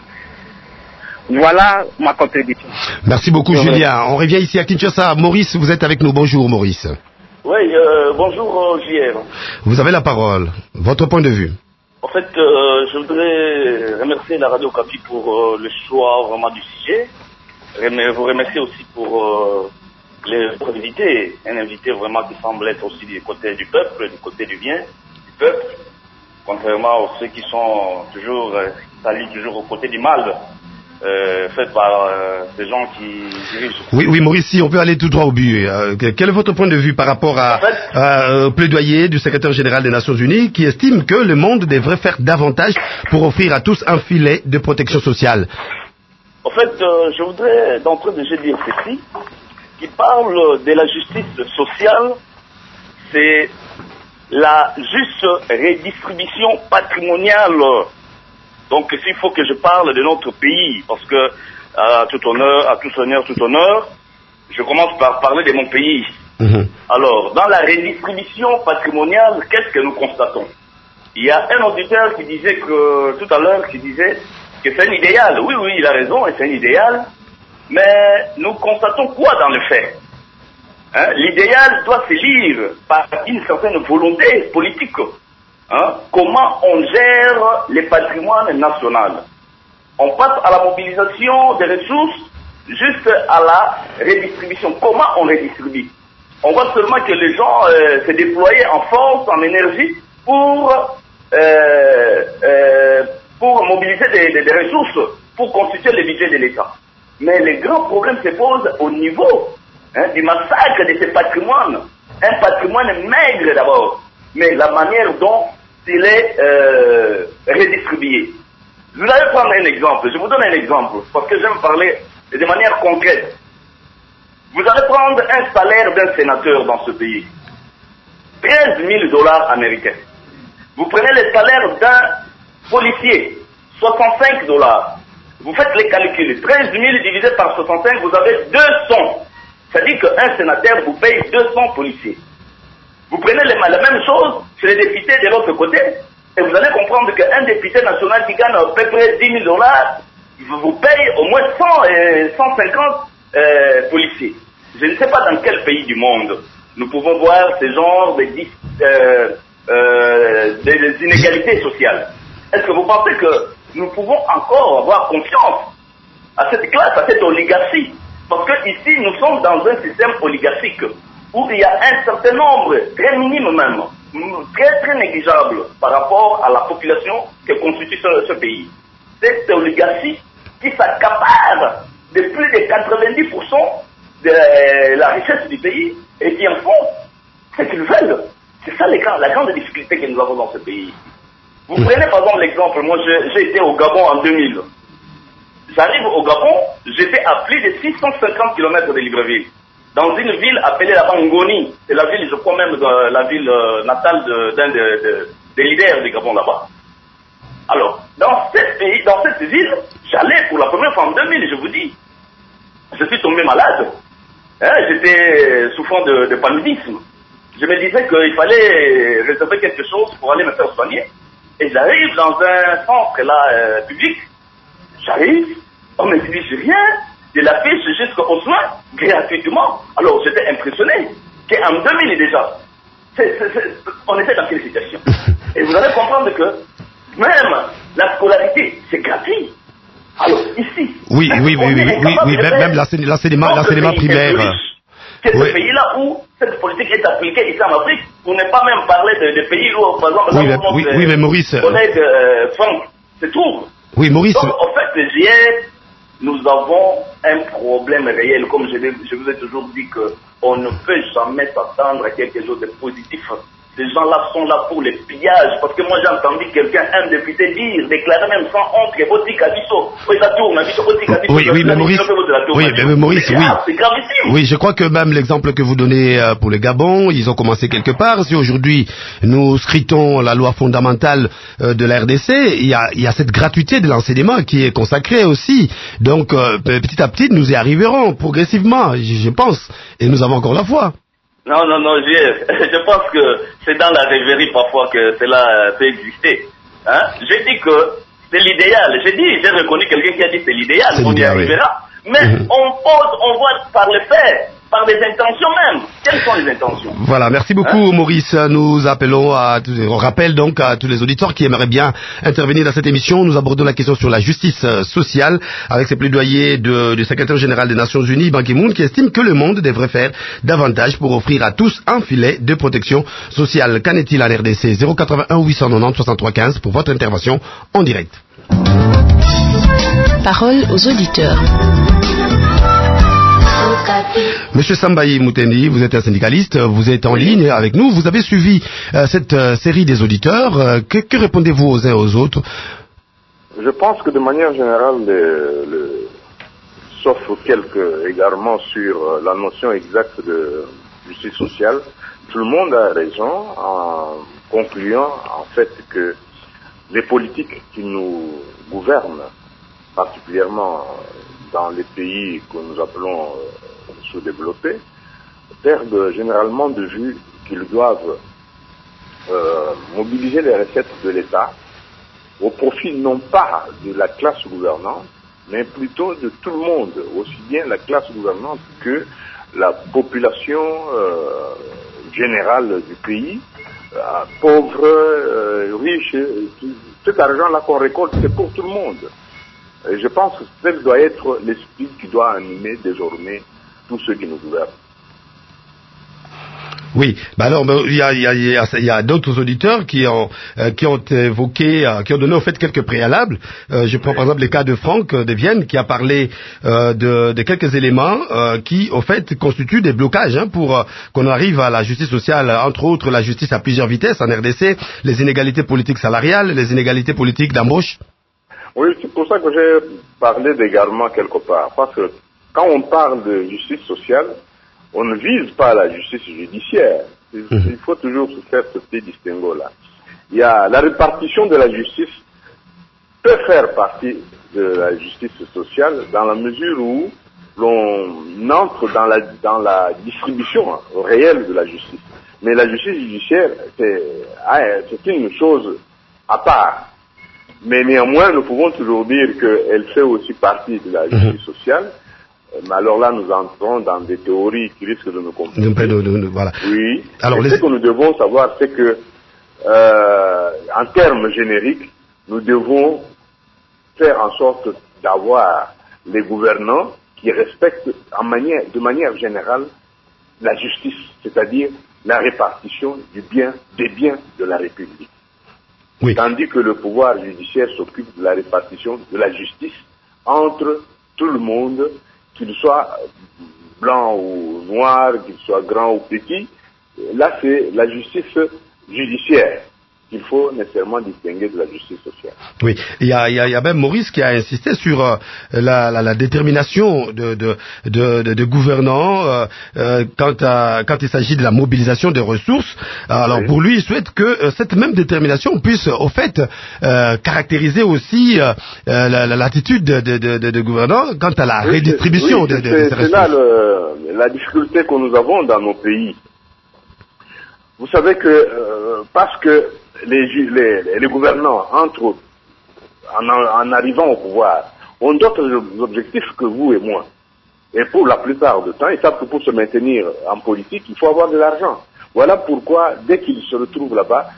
H: Voilà ma contribution.
C: Merci beaucoup, ouais, Julien. On revient ici à Kinshasa. Maurice, vous êtes avec nous. Bonjour, Maurice.
I: Oui, euh, bonjour, J R.
C: Vous avez la parole. Votre point de vue.
I: En fait, euh, je voudrais remercier la Radio Capi pour euh, le choix vraiment du sujet. Vous remercier aussi pour euh, les invités. Un invité vraiment qui semble être aussi du côté du peuple, du côté du bien du peuple. Contrairement à ceux qui sont toujours, euh, s'allient toujours au côté du mal. Euh, fait par euh, ces gens qui dirigent.
C: Oui, oui, Maurice, si on peut aller tout droit au but. Euh, quel est votre point de vue par rapport à, en fait, à, au plaidoyer du secrétaire général des Nations Unies qui estime que le monde devrait faire davantage pour offrir à tous un filet de protection sociale?
I: En fait, euh, je voudrais d'entrée de jeu dire ceci, qui parle de la justice sociale, c'est la juste redistribution patrimoniale. Donc s'il faut que je parle de notre pays, parce que à tout honneur, à tout honneur, tout honneur, je commence par parler de mon pays. Mmh. Alors, dans la redistribution patrimoniale, qu'est-ce que nous constatons? Il y a un auditeur qui disait que, tout à l'heure, qui disait que c'est un idéal. Oui, oui, il a raison, et c'est un idéal, mais nous constatons quoi dans le fait? Hein? L'idéal doit se lire par une certaine volonté politique. Hein, comment on gère les patrimoines nationaux. On passe à la mobilisation des ressources, juste à la redistribution. Comment on redistribue? On voit seulement que les gens euh, se déploient en force, en énergie, pour, euh, euh, pour mobiliser des, des, des ressources, pour constituer le budget de l'État. Mais les grands problèmes se posent au niveau hein, du massacre de ces patrimoines. Un patrimoine maigre d'abord, mais la manière dont il est euh, redistribué. Vous allez prendre un exemple, je vous donne un exemple, parce que j'aime parler de manière concrète. Vous allez prendre un salaire d'un sénateur dans ce pays, treize mille dollars américains. Vous prenez le salaire d'un policier, soixante-cinq dollars. Vous faites les calculs, treize mille divisé par soixante-cinq, vous avez deux cents. C'est-à-dire qu'un sénateur vous paye deux cents policiers. Vous prenez les, la même chose chez les députés de l'autre côté, et vous allez comprendre qu'un député national qui gagne à peu près dix mille dollars, vous paye au moins cent, euh, cent cinquante euh, policiers. Je ne sais pas dans quel pays du monde nous pouvons voir ce genre de, euh, euh, des inégalités sociales. Est-ce que vous pensez que nous pouvons encore avoir confiance à cette classe, à cette oligarchie? Parce que ici, nous sommes dans un système oligarchique où il y a un certain nombre, très minime même, très très négligeable par rapport à la population que constitue ce, ce pays. Cette oligarchie qui s'accapare de plus de quatre-vingt-dix pour cent de la richesse du pays et qui en font ce qu'ils veulent. C'est ça les grands, la grande difficulté que nous avons dans ce pays. Vous prenez par exemple l'exemple, moi j'ai été au Gabon en deux mille. J'arrive au Gabon, j'étais à plus de six cent cinquante kilomètres de Libreville. Dans une ville appelée la Ngoni, c'est la ville, je crois même, de la ville euh, natale d'un de, de, de, des leaders du Gabon là-bas. Alors, dans cette pays, dans cette ville, j'allais pour la première fois en deux mille, je vous dis, je suis tombé malade. Hein, j'étais souffrant de, de paludisme. Je me disais qu'il fallait réserver quelque chose pour aller me faire soigner. Et j'arrive dans un centre là euh, public. J'arrive, on me dirige rien. De la fiche jusqu'aux soins, gratuitement. Alors j'étais impressionné qu'en deux mille déjà, c'est, c'est, c'est, on était dans quelle situation? Et vous allez comprendre que même la scolarité, c'est gratuit. Alors, ici...
C: Oui, oui, oui, oui, oui, oui, oui, même, même l'enseignement, l'enseignement primaire...
I: C'est oui. ce pays-là où cette politique est appliquée ici en Afrique, pour ne pas même parler de, de pays où, par exemple,
C: oui, mais, oui, oui, mais Maurice...
I: collègue euh, Franck se trouve.
C: Oui, Maurice...
I: Donc, en fait, hier, nous avons un problème réel. Comme je, je vous ai toujours dit qu'on ne peut jamais s'attendre à quelque chose de positif. Ces gens-là sont là pour les pillages. Parce que moi, j'ai entendu quelqu'un, un député, dire, déclarer même sans honte que Botik Abisso, oui, la tourne, Abisso, Botik Abisso.
C: Oui, oui, mais Maurice, oui, mais, mais Maurice, oui.
I: C'est gravissime.
C: Oui, je crois que même l'exemple que vous donnez pour le Gabon, ils ont commencé quelque part. Si aujourd'hui, nous scrutons la loi fondamentale de la R D C, il y a, il y a cette gratuité de l'enseignement qui est consacrée aussi. Donc, euh, petit à petit, nous y arriverons progressivement, je pense. Et nous avons encore la foi.
I: Non, non, non, je, je pense que c'est dans la rêverie parfois que cela peut exister. Hein? J'ai dit que c'est l'idéal. J'ai dit, j'ai reconnu quelqu'un qui a dit c'est l'idéal, on y arrivera. Oui. Mais mmh. on pose, on voit par le fait, par des intentions même. Quelles sont les intentions?
C: Voilà, merci beaucoup hein? Maurice. Nous appelons à, on rappelle donc à tous les auditeurs qui aimeraient bien intervenir dans cette émission. Nous abordons la question sur la justice sociale avec ces plaidoyers de, du secrétaire général des Nations Unies, Ban Ki-moon, qui estime que le monde devrait faire davantage pour offrir à tous un filet de protection sociale. Qu'en est-il en R D C? zéro quatre-vingt-un huit cent quatre-vingt-dix soixante-trois quinze pour votre intervention en direct.
E: Parole aux auditeurs.
C: Monsieur Sambayi Moutendi, vous êtes un syndicaliste, vous êtes en ligne avec nous, vous avez suivi euh, cette euh, série des auditeurs, euh, que, que répondez-vous aux uns et aux autres?
F: Je pense que de manière générale, le, le, sauf quelques égarements sur euh, la notion exacte de justice sociale, tout le monde a raison en concluant en fait que les politiques qui nous gouvernent, particulièrement dans les pays que nous appelons euh, sous-développés, perdent généralement de vue qu'ils doivent euh, mobiliser les recettes de l'État au profit non pas de la classe gouvernante, mais plutôt de tout le monde, aussi bien la classe gouvernante que la population euh, générale du pays, euh, pauvre, euh, riche, tout cet argent-là qu'on récolte, c'est pour tout le monde. Et je pense que tel doit être l'esprit qui doit animer désormais tous ceux qui nous gouvernent.
C: Oui, bah alors il y a, y a, y a, y a d'autres auditeurs qui ont euh, qui ont évoqué, euh, qui ont donné au fait quelques préalables. Euh, je prends oui. par exemple le cas de Franck euh, de Vienne qui a parlé euh, de, de quelques éléments euh, qui au fait constituent des blocages hein, pour euh, qu'on arrive à la justice sociale, entre autres la justice à plusieurs vitesses en R D C, les inégalités politiques salariales, les inégalités politiques d'embauche.
F: Oui, c'est pour ça que j'ai parlé d'égarement quelque part, parce que quand on parle de justice sociale, on ne vise pas la justice judiciaire. Il, mmh. il faut toujours se faire ce petit distinguo-là. Il y a la répartition de la justice peut faire partie de la justice sociale dans la mesure où l'on entre dans la, dans la distribution réelle de la justice. Mais la justice judiciaire, c'est, c'est une chose à part. Mais néanmoins, nous pouvons toujours dire qu'elle fait aussi partie de la justice mmh. sociale. Mais alors là, nous entrons dans des théories qui risquent de nous compliquer.
C: Voilà.
F: Oui.
C: Alors,
F: Et
C: les...
F: ce que nous devons savoir, c'est que, euh, en termes génériques, nous devons faire en sorte d'avoir les gouvernants qui respectent en manière, de manière générale la justice, c'est-à-dire la répartition du bien, des biens de la République. Oui. Tandis que le pouvoir judiciaire s'occupe de la répartition de la justice entre tout le monde, qu'il soit blanc ou noir, qu'il soit grand ou petit. Là, c'est la justice judiciaire qu'il faut nécessairement distinguer de la justice sociale.
C: Oui, il y a, il y a, il y a même Maurice qui a insisté sur euh, la, la, la détermination de, de, de, de, de gouvernants euh, euh, quand, à, quand il s'agit de la mobilisation des ressources. Alors oui. pour lui, il souhaite que euh, cette même détermination puisse, au fait, euh, caractériser aussi euh, la, la, l'attitude de, de, de, de gouvernants quant à la oui, redistribution
F: oui,
C: de, de, de
F: ces
C: ressources.
F: C'est là le, la difficulté que nous avons dans nos pays. Vous savez que euh, parce que les, les, les gouvernants, entre autres, en, en arrivant au pouvoir, ont d'autres objectifs que vous et moi. Et pour la plupart du temps, ils savent que pour se maintenir en politique, il faut avoir de l'argent. Voilà pourquoi, dès qu'ils se retrouvent là-bas,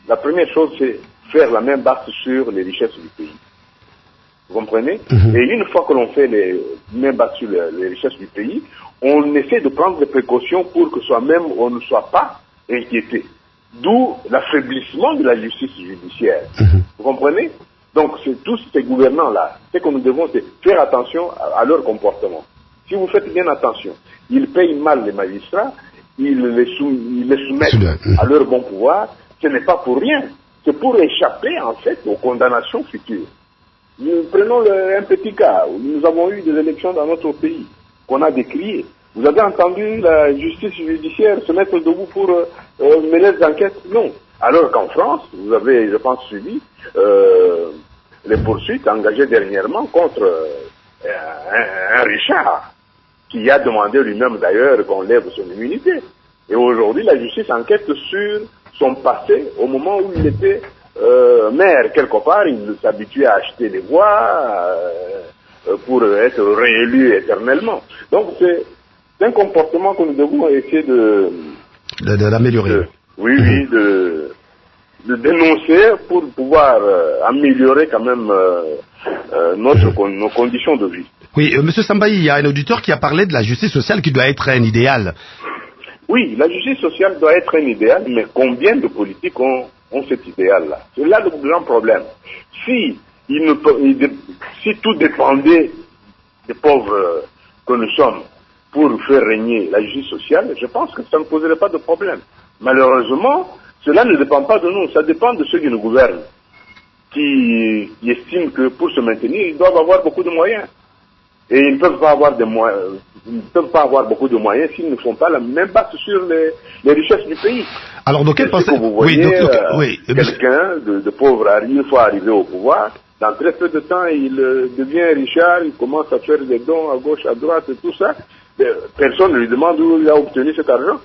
F: la première chose, c'est faire la main basse sur les richesses du pays. Vous comprenez? Mm-hmm. Et une fois que l'on fait les mains basses sur les, les richesses du pays, on essaie de prendre des précautions pour que soi-même, on ne soit pas inquiété. D'où l'affaiblissement de la justice judiciaire. Mm-hmm. Vous comprenez? Donc, c'est tous ces gouvernants-là, ce que nous devons, c'est faire attention à, à leur comportement. Si vous faites bien attention, ils payent mal les magistrats, ils les, sou, ils les soumettent mmh. à leur bon pouvoir, ce n'est pas pour rien. C'est pour échapper, en fait, aux condamnations futures. Nous prenons le, un petit cas, où nous avons eu des élections dans notre pays, qu'on a décriées. Vous avez entendu la justice judiciaire se mettre debout pour euh, euh, mener des enquêtes? Non. Alors qu'en France, vous avez, je pense, suivi euh, les poursuites engagées dernièrement contre euh, un, un Richard, qui a demandé lui-même d'ailleurs qu'on lève son immunité. Et aujourd'hui, la justice enquête sur son passé au moment où il était euh, maire. Quelque part, il s'habituait à acheter des voix euh, pour être réélu éternellement. Donc c'est un comportement que nous devons essayer de...
C: De, de l'améliorer.
F: De, oui, oui, de, de dénoncer pour pouvoir euh, améliorer quand même euh, euh, notre, mmh. nos conditions de vie.
C: Oui, euh, Monsieur Sambaï, il y a un auditeur qui a parlé de la justice sociale qui doit être un idéal.
F: Oui, la justice sociale doit être un idéal, mais combien de politiques ont, ont cet idéal-là? C'est là le grand problème. Si, il ne peut, il, si tout dépendait des pauvres euh, que nous sommes pour faire régner la justice sociale, je pense que ça ne poserait pas de problème. Malheureusement, cela ne dépend pas de nous, ça dépend de ceux qui nous gouvernent, qui, qui estiment que pour se maintenir, ils doivent avoir beaucoup de moyens. Et ils ne peuvent pas avoir de moyens, ils ne peuvent pas avoir beaucoup de moyens s'ils ne font pas la même base sur les, les richesses du pays.
C: Alors, donc, quelle pensée
F: que vous voyez,
C: oui, donc, donc,
F: euh,
C: oui.
F: quelqu'un de, de pauvre, une fois arrivé au pouvoir, dans très peu de temps, il euh, devient richard, il commence à faire des dons à gauche, à droite, et tout ça. Personne ne lui demande où il a obtenu cet argent.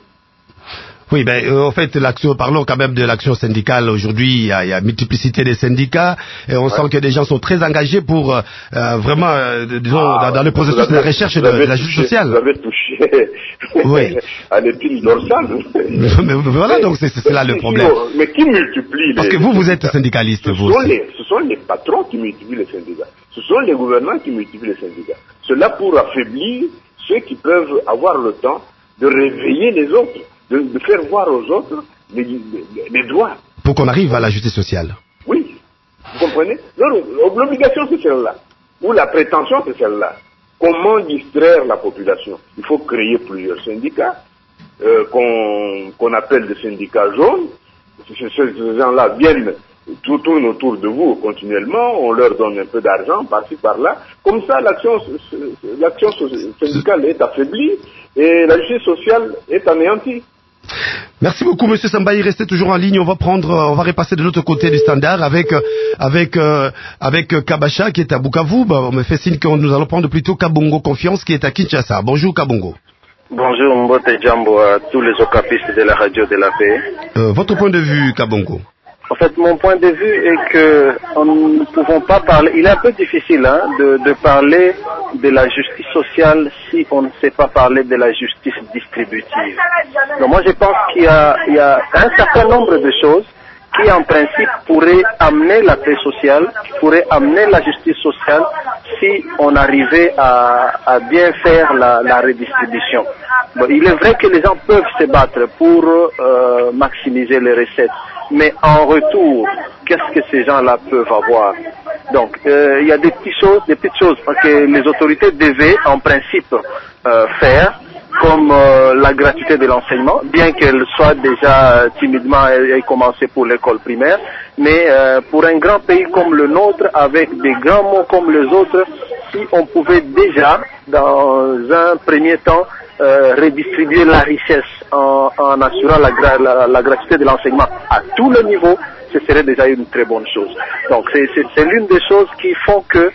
C: Oui, ben, euh, en fait, l'action, parlons quand même de l'action syndicale. Aujourd'hui, il y a, il y a multiplicité des syndicats et on ouais. sent que des gens sont très engagés pour euh, vraiment, euh, disons, ah, dans, dans le processus avez, de la recherche de, de la justice sociale.
F: Vous avez touché oui. à l'épine dorsale.
C: mais, mais voilà, donc c'est, c'est là le problème.
F: Mais qui multiplie
C: Parce
F: les,
C: que vous,
F: les
C: vous êtes syndicaliste,
F: ce
C: vous
F: sont
C: aussi.
F: Les, ce sont les patrons qui multiplient les syndicats. Ce sont les gouvernants qui multiplient les syndicats. Cela pour affaiblir ceux qui peuvent avoir le temps de réveiller les autres. De, de faire voir aux autres les, les, les droits.
C: Pour qu'on arrive à la justice sociale.
F: Oui, vous comprenez? Non, l'obligation c'est celle-là. Ou la prétention c'est celle-là. Comment distraire la population? Il faut créer plusieurs syndicats euh, qu'on, qu'on appelle des syndicats jaunes. Ces, ces gens-là viennent, tout tourne autour de vous continuellement, on leur donne un peu d'argent par-ci par-là. Comme ça, l'action, l'action syndicale est affaiblie et la justice sociale est anéantie.
C: Merci beaucoup, Monsieur Sambaï. Restez toujours en ligne. On va prendre, on va repasser de l'autre côté du standard avec avec euh, avec Kabacha qui est à Bukavu. Bah, on me fait signe que nous allons prendre plutôt Kabongo Confiance qui est à Kinshasa. Bonjour Kabongo.
J: Bonjour Mbote Djambo à tous les okapistes de la radio de la paix.
C: Euh, votre point de vue, Kabongo?
J: En fait, mon point de vue est que nous ne pouvons pas parler. Il est un peu difficile hein, de, de parler de la justice sociale si on ne sait pas parler de la justice distributive. Donc moi, je pense qu'il y a, il y a un certain nombre de choses qui, en principe, pourraient amener la paix sociale, qui pourraient amener la justice sociale si on arrivait à, à bien faire la, la redistribution. Bon, il est vrai que les gens peuvent se battre pour euh, maximiser les recettes. Mais en retour, qu'est-ce que ces gens-là peuvent avoir? Donc, euh, il y a des petites choses, des petites choses que les autorités devaient, en principe, euh, faire, comme euh, la gratuité de l'enseignement, bien qu'elle soit déjà euh, timidement ait commencé pour l'école primaire, mais euh, pour un grand pays comme le nôtre, avec des grands mots comme les autres, si on pouvait déjà, dans un premier temps, Euh, redistribuer la richesse en, en assurant la, gra- la, la gratuité de l'enseignement à tous les niveaux, ce serait déjà une très bonne chose. Donc c'est, c'est, c'est l'une des choses qui font que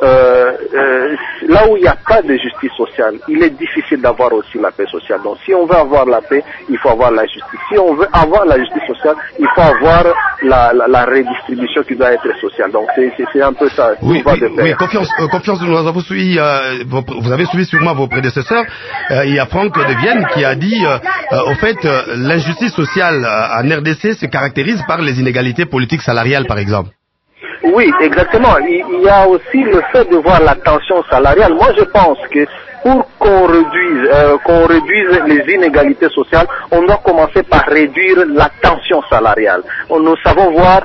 J: euh, euh, là où il n'y a pas de justice sociale, il est difficile d'avoir aussi la paix sociale. Donc si on veut avoir la paix, il faut avoir la justice. Si on veut avoir la justice sociale, il faut avoir la, la, la redistribution qui doit être sociale. Donc c'est, c'est, c'est un peu ça.
C: Oui, oui, oui, confiance, euh, confiance, nous avons suivi, euh, vous avez suivi sûrement vos prédécesseurs. Euh, il y a Franck de Vienne qui a dit, euh, euh, au fait, euh, l'injustice sociale euh, en R D C se caractérise par les inégalités politiques salariales, par exemple.
J: Oui, exactement. Il, il y a aussi le fait de voir la tension salariale. Moi, je pense que pour qu'on réduise, euh, qu'on réduise les inégalités sociales, on doit commencer par réduire la tension salariale. On, nous savons voir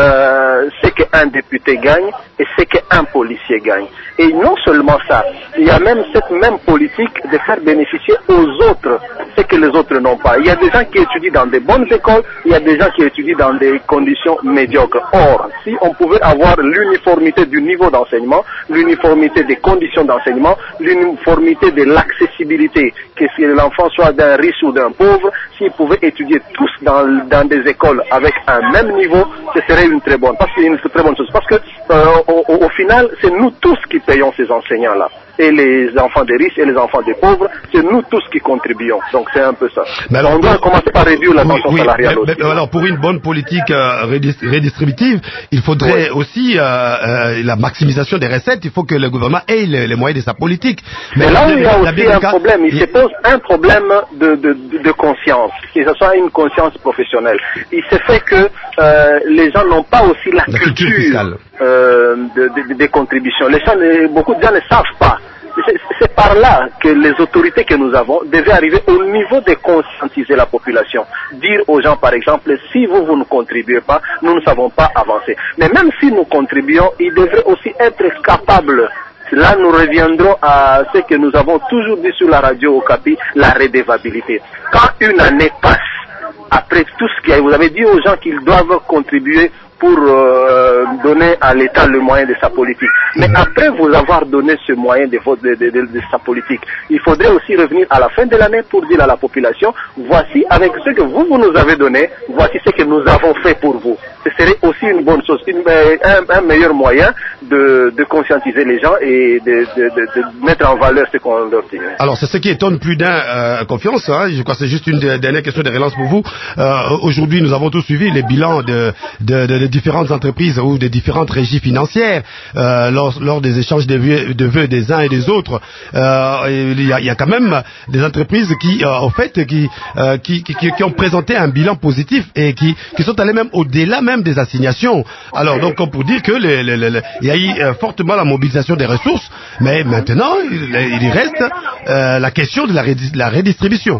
J: euh, ce qu'un député gagne et ce qu'un policier gagne. Et non seulement ça, il y a même cette même politique de faire bénéficier aux autres ce que les autres n'ont pas. Il y a des gens qui étudient dans des bonnes écoles, il y a des gens qui étudient dans des conditions médiocres. Or, si on pouvait avoir l'uniformité du niveau d'enseignement, l'uniformité des conditions d'enseignement, l'uniformité de l'accessibilité, que si l'enfant soit d'un riche ou d'un pauvre, s'ils pouvaient étudier tous dans, dans des écoles avec un même niveau, ce serait une très bonne, parce que une très bonne chose. Parce que euh, au, au final, c'est nous tous qui payons ces enseignants-là. Et les enfants des riches et les enfants des pauvres, c'est nous tous qui contribuons. Donc c'est un peu ça.
C: Mais alors,
J: on doit commencer par réduire la tension
C: oui, oui,
J: salariale
C: mais,
J: aussi.
C: Mais, alors pour une bonne politique euh, redistributive, il faudrait oui. aussi euh, euh, la maximisation des recettes. Il faut que le gouvernement ait les, les moyens de sa politique.
J: Mais, mais là où il y a aussi un problème, il, il se pose un problème de, de, de conscience, que ce soit une conscience professionnelle. Il se fait que euh, les gens n'ont pas aussi la, la culture, culture euh, de, de, de, des contributions. Les gens, beaucoup de gens ne savent pas. C'est par là que les autorités que nous avons devaient arriver au niveau de conscientiser la population. Dire aux gens, par exemple, si vous, vous ne contribuez pas, nous ne savons pas avancer. Mais même si nous contribuons, ils devraient aussi être capables. Là, nous reviendrons à ce que nous avons toujours dit sur la radio Okapi, la redevabilité. Quand une année passe, après tout ce qu'il y a, vous avez dit aux gens qu'ils doivent contribuer pour euh, donner à l'État le moyen de sa politique. Mais après vous avoir donné ce moyen de, de, de, de, de sa politique, il faudrait aussi revenir à la fin de l'année pour dire à la population, voici avec ce que vous, vous nous avez donné, voici ce que nous avons fait pour vous. Ce serait aussi une bonne chose, une, un, un meilleur moyen de, de conscientiser les gens et de, de, de, de mettre en valeur ce qu'on leur dit.
C: Alors c'est ce qui étonne plus d'un euh, confiance, hein. Je crois que c'est juste une dernière question de relance pour vous. Euh, aujourd'hui nous avons tous suivi les bilans de, de, de, de différentes entreprises ou des différentes régies financières euh, lors, lors des échanges de vœux, de vœux des uns et des autres. Euh, il, y a, il y a quand même des entreprises qui, euh, en fait, qui, euh, qui, qui, qui ont présenté un bilan positif et qui, qui sont allés même au-delà même des assignations. Alors donc pour dire que le, le, le, le, il y a eu euh, fortement la mobilisation des ressources, mais maintenant il, il reste euh, la question de la, redis, la redistribution.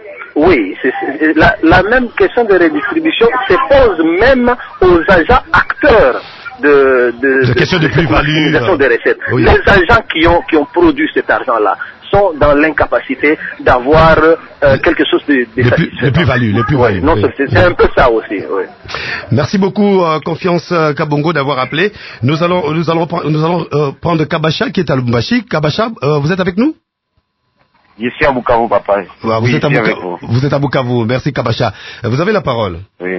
J: Oui, c'est, c'est, la, la même question de redistribution se pose même aux agents acteurs de, de,
C: de, question de, de plus-value,
J: euh, des recettes. Oui. Les agents qui ont, qui ont produit cet argent-là sont dans l'incapacité d'avoir euh, quelque chose de, de satisfaisant.
C: Les plus-values, les plus-values.
J: Oui, non, oui. C'est, c'est un peu ça aussi. Oui.
C: Merci beaucoup, euh, Confiance euh, Kabongo, d'avoir appelé. Nous allons, nous allons, nous allons euh, prendre Kabacha qui est à Lubumbashi. Kabacha, euh, vous êtes avec nous?
K: Je suis à Bukavu, papa.
C: Ah, vous,
K: oui,
C: êtes à Buka... vous. vous êtes à Bukavu. Merci, Kabacha. Vous avez la parole.
K: Oui.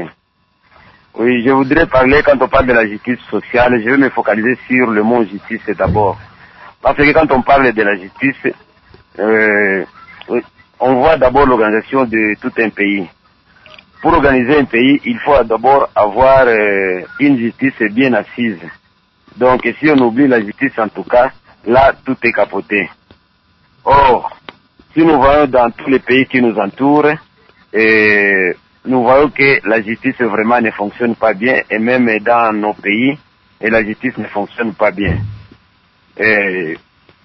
K: Oui, je voudrais parler, quand on parle de la justice sociale, je vais me focaliser sur le mot justice d'abord. Parce que quand on parle de la justice, euh, on voit d'abord l'organisation de tout un pays. Pour organiser un pays, il faut d'abord avoir euh, une justice bien assise. Donc, si on oublie la justice, en tout cas, là, tout est capoté. Or, si nous voyons dans tous les pays qui nous entourent, et nous voyons que la justice vraiment ne fonctionne pas bien, et même dans nos pays, et la justice ne fonctionne pas bien. Et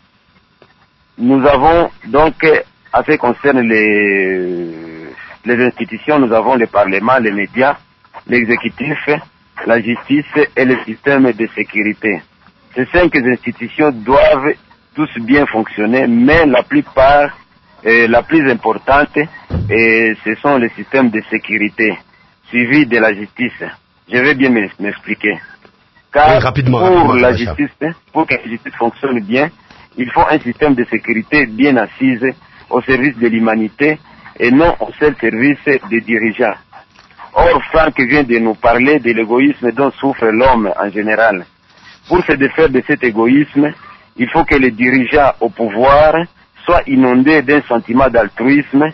K: nous avons donc, à ce qui concerne les, les institutions, nous avons le Parlement, les médias, l'exécutif, la justice et le système de sécurité. Ces cinq institutions doivent tous bien fonctionner, mais la plupart, et la plus importante, et ce sont les systèmes de sécurité, suivis de la justice. Je vais bien m'expliquer. Car
C: oui, rapidement,
K: pour
C: rapidement,
K: la justice, pour que la justice fonctionne bien, il faut un système de sécurité bien assis au service de l'humanité et non au seul service des dirigeants. Or, Franck vient de nous parler de l'égoïsme dont souffre l'homme en général. Pour se défaire de cet égoïsme, il faut que les dirigeants au pouvoir soient inondés d'un sentiment d'altruisme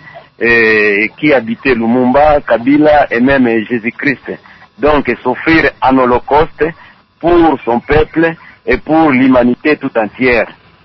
K: eh, qui habitait Lumumba, Kabila et même Jésus-Christ. Donc s'offrir un holocauste pour son peuple et pour l'humanité tout entière.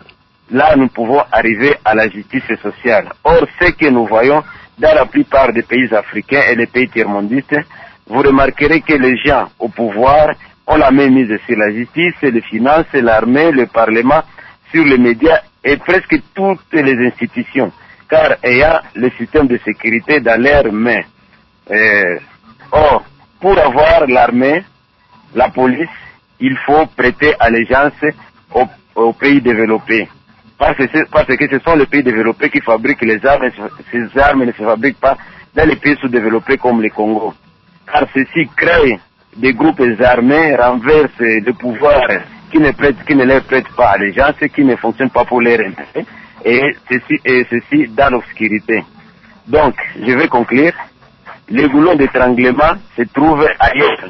K: Là, nous pouvons arriver à la justice sociale. Or, ce que nous voyons dans la plupart des pays africains et les pays tiers-mondistes, vous remarquerez que les gens au pouvoir ont la main mise sur la justice, les finances, l'armée, le parlement, sur les médias et presque toutes les institutions, car ayant le système de sécurité dans leurs mains. Euh, or, pour avoir l'armée, la police, il faut prêter allégeance aux, aux pays développés. Parce que, parce que ce sont les pays développés qui fabriquent les armes, et ces armes ne se fabriquent pas dans les pays sous-développés comme le Congo. Car ceci crée des groupes armés, renversent le pouvoir qui ne, prête, qui ne leur prête pas allégeance, qui ne fonctionne pas pour leur intérêt, et ceci, et ceci dans l'obscurité. Donc, je vais conclure. Les goulons d'étranglement se trouvent ailleurs.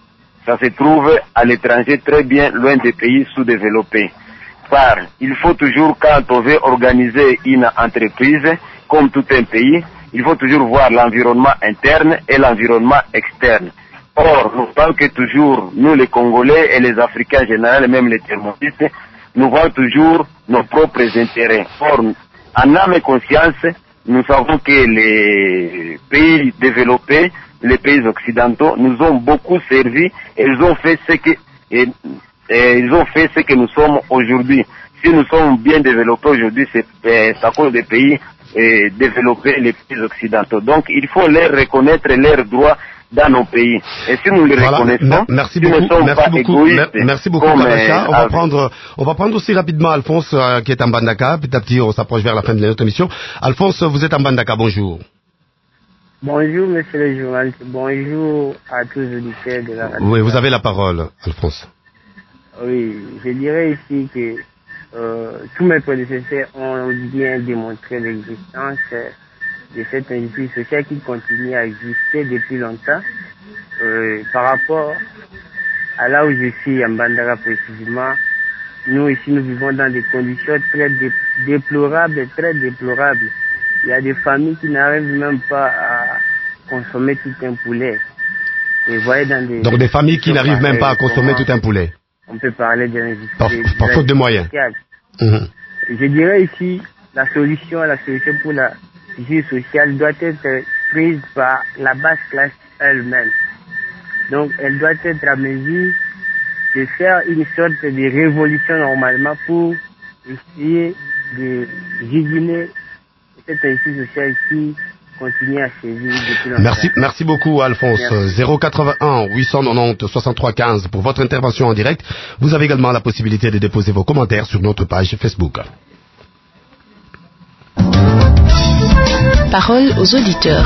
K: Ça se trouve à l'étranger, très bien loin des pays sous-développés. Car il faut toujours, quand on veut organiser une entreprise, comme tout un pays, il faut toujours voir l'environnement interne et l'environnement externe. Or, nous pensons que toujours, nous les Congolais et les Africains en général, et même les thermophistes, nous voyons toujours nos propres intérêts. Or, en âme et conscience, nous savons que les pays développés, les pays occidentaux, nous ont beaucoup servi et ils ont fait ce que, et, et ils ont fait ce que nous sommes aujourd'hui. Si nous sommes bien développés aujourd'hui, c'est, c'est à cause des pays et, développés, les pays occidentaux. Donc, il faut leur reconnaître leurs droits dans nos pays. Et si nous les voilà. reconnaissons,
C: merci
K: si
C: beaucoup,
K: nous ne sommes
C: merci
K: pas
C: beaucoup,
K: égoïstes,
C: merci beaucoup,
K: comme,
C: Kabasha. On va
K: euh,
C: prendre, on va prendre aussi rapidement Alphonse euh, qui est en Bandaka. Petit à petit, on s'approche vers la fin de notre émission. Alphonse, vous êtes en Bandaka. Bonjour.
L: Bonjour, monsieur le journaliste. Bonjour à tous les auditeurs de la radio.
C: Oui, vous avez la parole, Alphonse.
L: Oui, je dirais ici que euh, tous mes prédécesseurs ont bien démontré l'existence de cette injustice sociale qui continue à exister depuis longtemps. Euh, par rapport à là où je suis, en Bandara précisément, nous ici nous vivons dans des conditions très dé- déplorables, très déplorables. Il y a des familles qui n'arrivent même pas à consommer tout un poulet. Et voyez dans des
C: Donc des familles qui n'arrivent même pas à consommer tout un poulet.
L: On peut parler d'injustice.
C: Par, par faute de moyens. Mmh.
L: Je dirais ici, la solution, la solution pour la justice sociale doit être prise par la basse classe elle-même. Donc, elle doit être à mesure de faire une sorte de révolution normalement pour essayer de juguler cette injustice sociale qui continue à sévir depuis longtemps.
C: Merci, merci beaucoup, Alphonse. Merci. zéro quatre-vingt-un huit cent quatre-vingt-dix soixante-trois quinze pour votre intervention en direct. Vous avez également la possibilité de déposer vos commentaires sur notre page Facebook.
E: Parole aux auditeurs.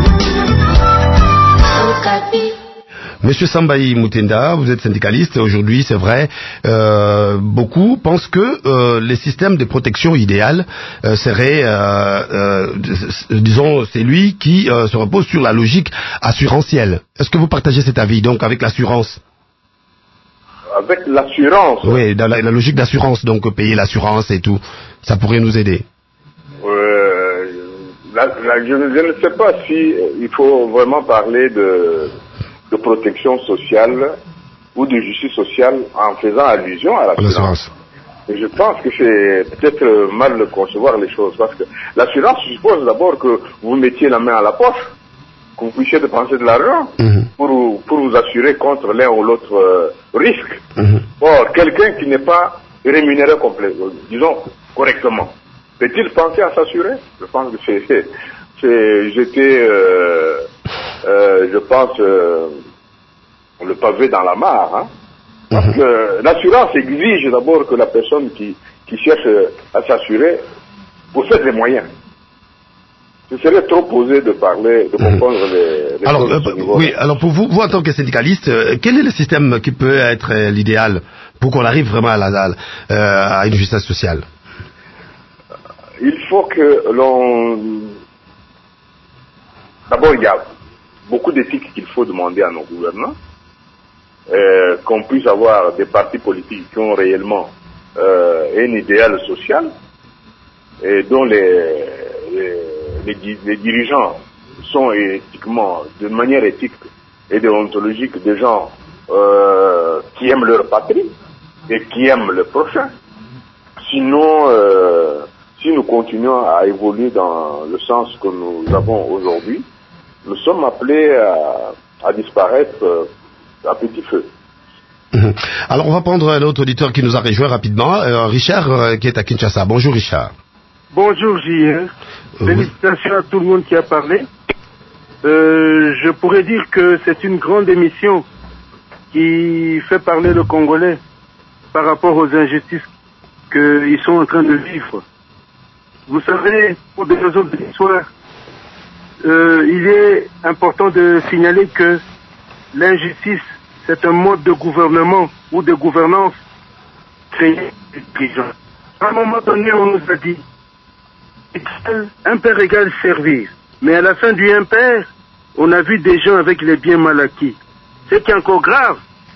C: Monsieur Sambaï Moutinda, vous êtes syndicaliste. Aujourd'hui, c'est vrai, euh, beaucoup pensent que euh, les systèmes de protection idéal euh, seraient, euh, euh, disons, c'est lui qui euh, se repose sur la logique assurantielle. Est-ce que vous partagez cet avis, donc, avec l'assurance?
F: Avec l'assurance?
C: Oui, dans la, la logique d'assurance, donc payer l'assurance et tout, ça pourrait nous aider.
F: Euh, la, la, je, je ne sais pas si il faut vraiment parler de... de protection sociale ou de justice sociale en faisant allusion à l'assurance. Et je pense que c'est peut-être mal de concevoir les choses parce que l'assurance suppose d'abord que vous mettiez la main à la poche, que vous puissiez dépenser de l'argent mmh. pour, pour vous assurer contre l'un ou l'autre euh, risque. Mmh. Or, quelqu'un qui n'est pas rémunéré complètement, disons correctement, peut-il penser à s'assurer? Je pense que c'est, c'est, c'est j'étais euh, Euh, je pense, euh, le pavé dans la mare. Hein, parce mmh. que l'assurance exige d'abord que la personne qui, qui cherche à s'assurer possède les moyens. Ce serait trop posé de parler, de comprendre mmh. les, les
C: alors,
F: choses.
C: Euh, oui, alors pour vous, vous en tant que syndicaliste, euh, quel est le système qui peut être euh, l'idéal pour qu'on arrive vraiment à, la, euh, à une justice sociale?
F: Il faut que l'on... D'abord, il y a beaucoup d'éthique qu'il faut demander à nos gouvernants. euh, qu'on puisse avoir des partis politiques qui ont réellement euh, un idéal social et dont les, les, les, les dirigeants sont éthiquement, de manière éthique et déontologique, des gens euh, qui aiment leur patrie et qui aiment le prochain. Sinon, euh, si nous continuons à évoluer dans le sens que nous avons aujourd'hui, nous sommes appelés à, à disparaître euh, à petit feu.
C: Alors on va prendre un autre auditeur qui nous a rejoint rapidement, euh, Richard euh, qui est à Kinshasa. Bonjour Richard.
M: Bonjour J R. Félicitations à tout le monde qui a parlé. Euh, je pourrais dire que c'est une grande émission qui fait parler le Congolais par rapport aux injustices qu'ils sont en train de vivre. Vous savez, pour des raisons de l'histoire, euh, il est important de signaler que l'injustice, c'est un mode de gouvernement ou de gouvernance créé par les gens. À un moment donné, on nous a dit impair égale servir. Mais à la fin du impair, on a vu des gens avec les biens mal acquis. Ce qui est encore grave,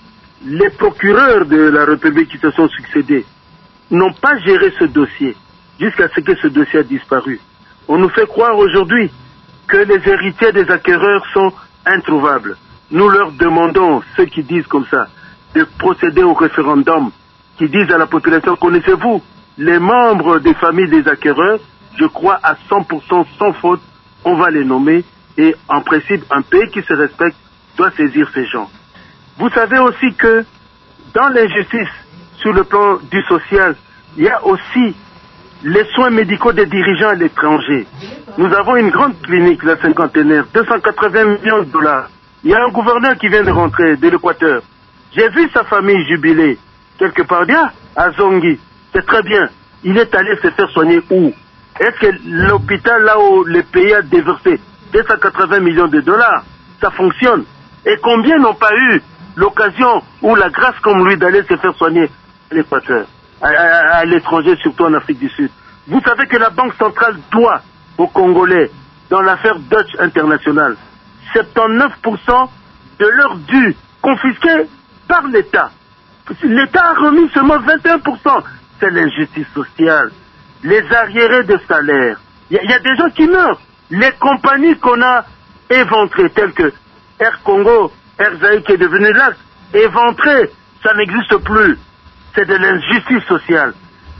M: les procureurs de la République qui se sont succédés n'ont pas géré ce dossier jusqu'à ce que ce dossier a disparu. On nous fait croire aujourd'hui que les héritiers des acquéreurs sont introuvables. Nous leur demandons, ceux qui disent comme ça, de procéder au référendum, qui disent à la population, connaissez-vous les membres des familles des acquéreurs? Je crois à cent pour cent sans faute, on va les nommer, et en principe, un pays qui se respecte doit saisir ces gens. Vous savez aussi que dans l'injustice, sur le plan du social, il y a aussi les soins médicaux des dirigeants à l'étranger. Nous avons une grande clinique, la cinquantenaire, deux cent quatre-vingts millions de dollars. Il y a un gouverneur qui vient de rentrer de l'Équateur. J'ai vu sa famille jubiler quelque part bien à Zongi. C'est très bien. Il est allé se faire soigner où? Est-ce que l'hôpital là où le pays a déversé deux cent quatre-vingts millions de dollars, ça fonctionne? Et combien n'ont pas eu l'occasion ou la grâce comme lui d'aller se faire soigner à l'Équateur, à, à, à l'étranger, surtout en Afrique du Sud? Vous savez que la Banque centrale doit aux Congolais, dans l'affaire Dutch International, soixante-dix-neuf pour cent de leurs dûs confisqués par l'État. L'État a remis seulement vingt et un pour cent. C'est l'injustice sociale. Les arriérés de salaire. Il y, y a des gens qui meurent. Les compagnies qu'on a éventrées, telles que Air Congo, Air Zaïre qui est devenu là, éventrées, ça n'existe plus. C'est de l'injustice sociale.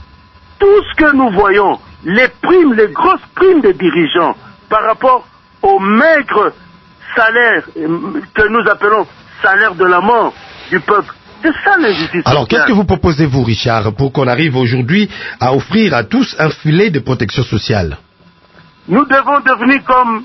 M: Tout ce que nous voyons, les primes, les grosses primes des dirigeants par rapport aux maigres salaires que nous appelons salaire de la mort du peuple, c'est ça l'injustice.
C: Alors qu'est-ce que vous proposez vous, Richard, pour qu'on arrive aujourd'hui à offrir à tous un filet de protection sociale?
M: Nous devons devenir comme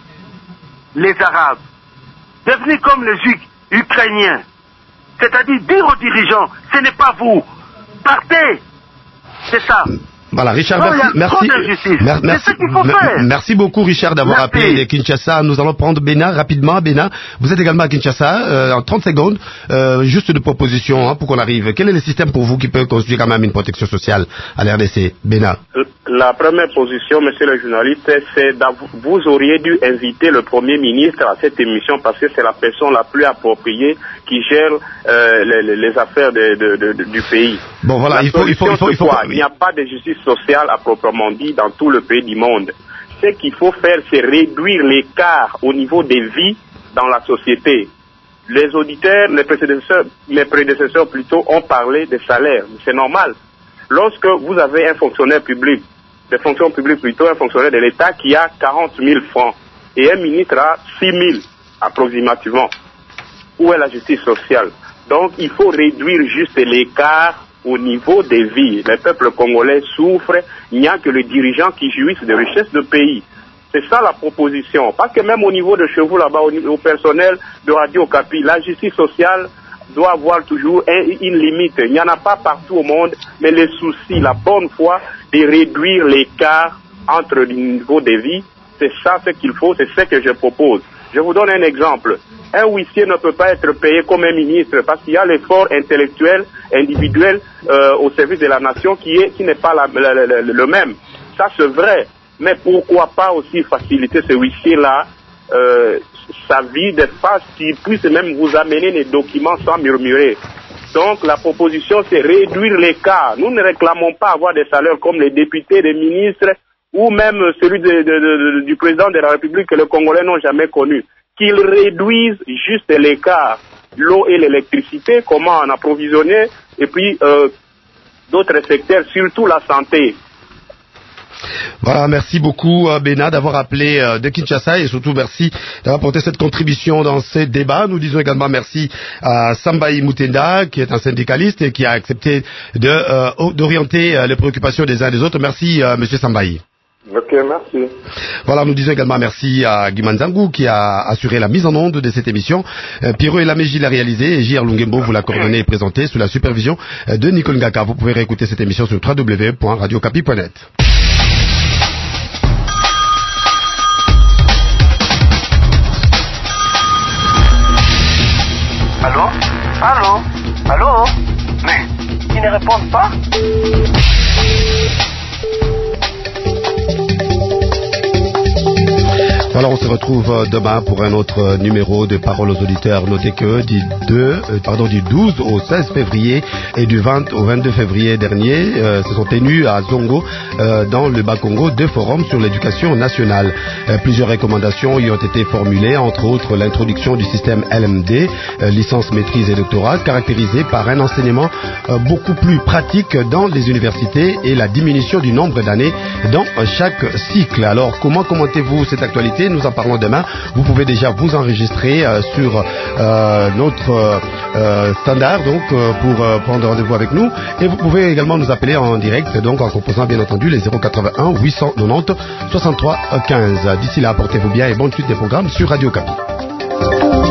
M: les Arabes, devenir comme les Ukrainiens, c'est-à-dire dire aux dirigeants, ce n'est pas vous, partez, c'est ça.
C: Voilà, Richard,
M: non,
C: merci, merci, mer merci,
M: ce qu'il faut faire.
C: merci beaucoup, Richard, d'avoir appelé de Kinshasa. Nous allons prendre Bénin rapidement. Bénin, vous êtes également à Kinshasa, euh, en trente secondes, euh, juste de propositions hein, pour qu'on arrive. Quel est le système pour vous qui peut constituer quand même une protection sociale à l'R D C, Bénin?
N: La première position, monsieur le journaliste, c'est que vous auriez dû inviter le Premier ministre à cette émission parce que c'est la personne la plus appropriée qui gère euh, les, les affaires de, de, de, de, du pays.
C: Bon, voilà,
N: la
C: il faut, il faut, il faut, il faut.
N: Il n'y a pas de justice sociale à proprement dit dans tout le pays du monde. Ce qu'il faut faire, c'est réduire l'écart au niveau des vies dans la société. Les auditeurs, les prédécesseurs, les prédécesseurs plutôt ont parlé des salaires. C'est normal. Lorsque vous avez un fonctionnaire public, des fonctions publiques plutôt, un fonctionnaire de l'État qui a quarante mille francs et un ministre a six mille approximativement, où est la justice sociale? Donc il faut réduire juste l'écart au niveau des vies. Les peuples congolais souffrent, il n'y a que les dirigeants qui jouissent de richesses de pays. C'est ça la proposition. Parce que même au niveau de chez vous là-bas, au, au personnel de Radio Okapi, la justice sociale doit avoir toujours un, une limite. Il n'y en a pas partout au monde, mais les soucis, la bonne foi de réduire l'écart entre le niveau des vies, c'est ça ce qu'il faut, c'est ce que je propose. Je vous donne un exemple. Un huissier ne peut pas être payé comme un ministre parce qu'il y a l'effort intellectuel, individuel euh, au service de la nation qui est qui n'est pas la, la, la, la, le même. Ça c'est vrai. Mais pourquoi pas aussi faciliter ce huissier-là euh, sa vie d'espace, qui puisse même vous amener les documents sans murmurer. Donc la proposition, c'est réduire l'écart. Nous ne réclamons pas avoir des salaires comme les députés, les ministres, ou même celui de, de, de, de, du président de la République que les Congolais n'ont jamais connu. Qu'ils réduisent juste l'écart, l'eau et l'électricité, comment en approvisionner, et puis euh, d'autres secteurs, surtout la santé.
C: Voilà, merci beaucoup Bena d'avoir appelé euh, de Kinshasa et surtout merci d'avoir apporté cette contribution dans ces débats. Nous disons également merci à Sambaï Mutenda qui est un syndicaliste et qui a accepté de, euh, d'orienter euh, les préoccupations des uns et des autres. Merci euh, Monsieur Sambaï.
F: Ok, merci.
C: Voilà, nous disons également merci à Guy Manzangou qui a assuré la mise en onde de cette émission. Euh, Pierrot Elameji l'a réalisé et J R Lungembo vous l'a coordonné et présenté sous la supervision de Nicole Ngaka. Vous pouvez réécouter cette émission sur w w w point radio capi point net.
O: Allô? Allô? Allô? Mais ils ne répondent pas?
C: Voilà, on se retrouve demain pour un autre numéro de Parole aux auditeurs. Notez que du, deux, euh, pardon, du douze au seize février et du vingt au vingt-deux février dernier euh, se sont tenus à Zongo, euh, dans le Bas-Congo, deux forums sur l'éducation nationale. Euh, plusieurs recommandations y ont été formulées, entre autres l'introduction du système L M D, euh, licence, maîtrise et doctorat, caractérisé par un enseignement euh, beaucoup plus pratique dans les universités et la diminution du nombre d'années dans euh, chaque cycle. Alors, comment commentez-vous cette actualité? Nous en parlons demain. Vous pouvez déjà vous enregistrer euh, sur euh, notre euh, standard donc euh, pour euh, prendre rendez-vous avec nous, et vous pouvez également nous appeler en direct donc en composant bien entendu les zéro quatre-vingt-un huit cent quatre-vingt-dix soixante-trois quinze. D'ici là, portez-vous bien et bonne suite des programmes sur Radio Capi.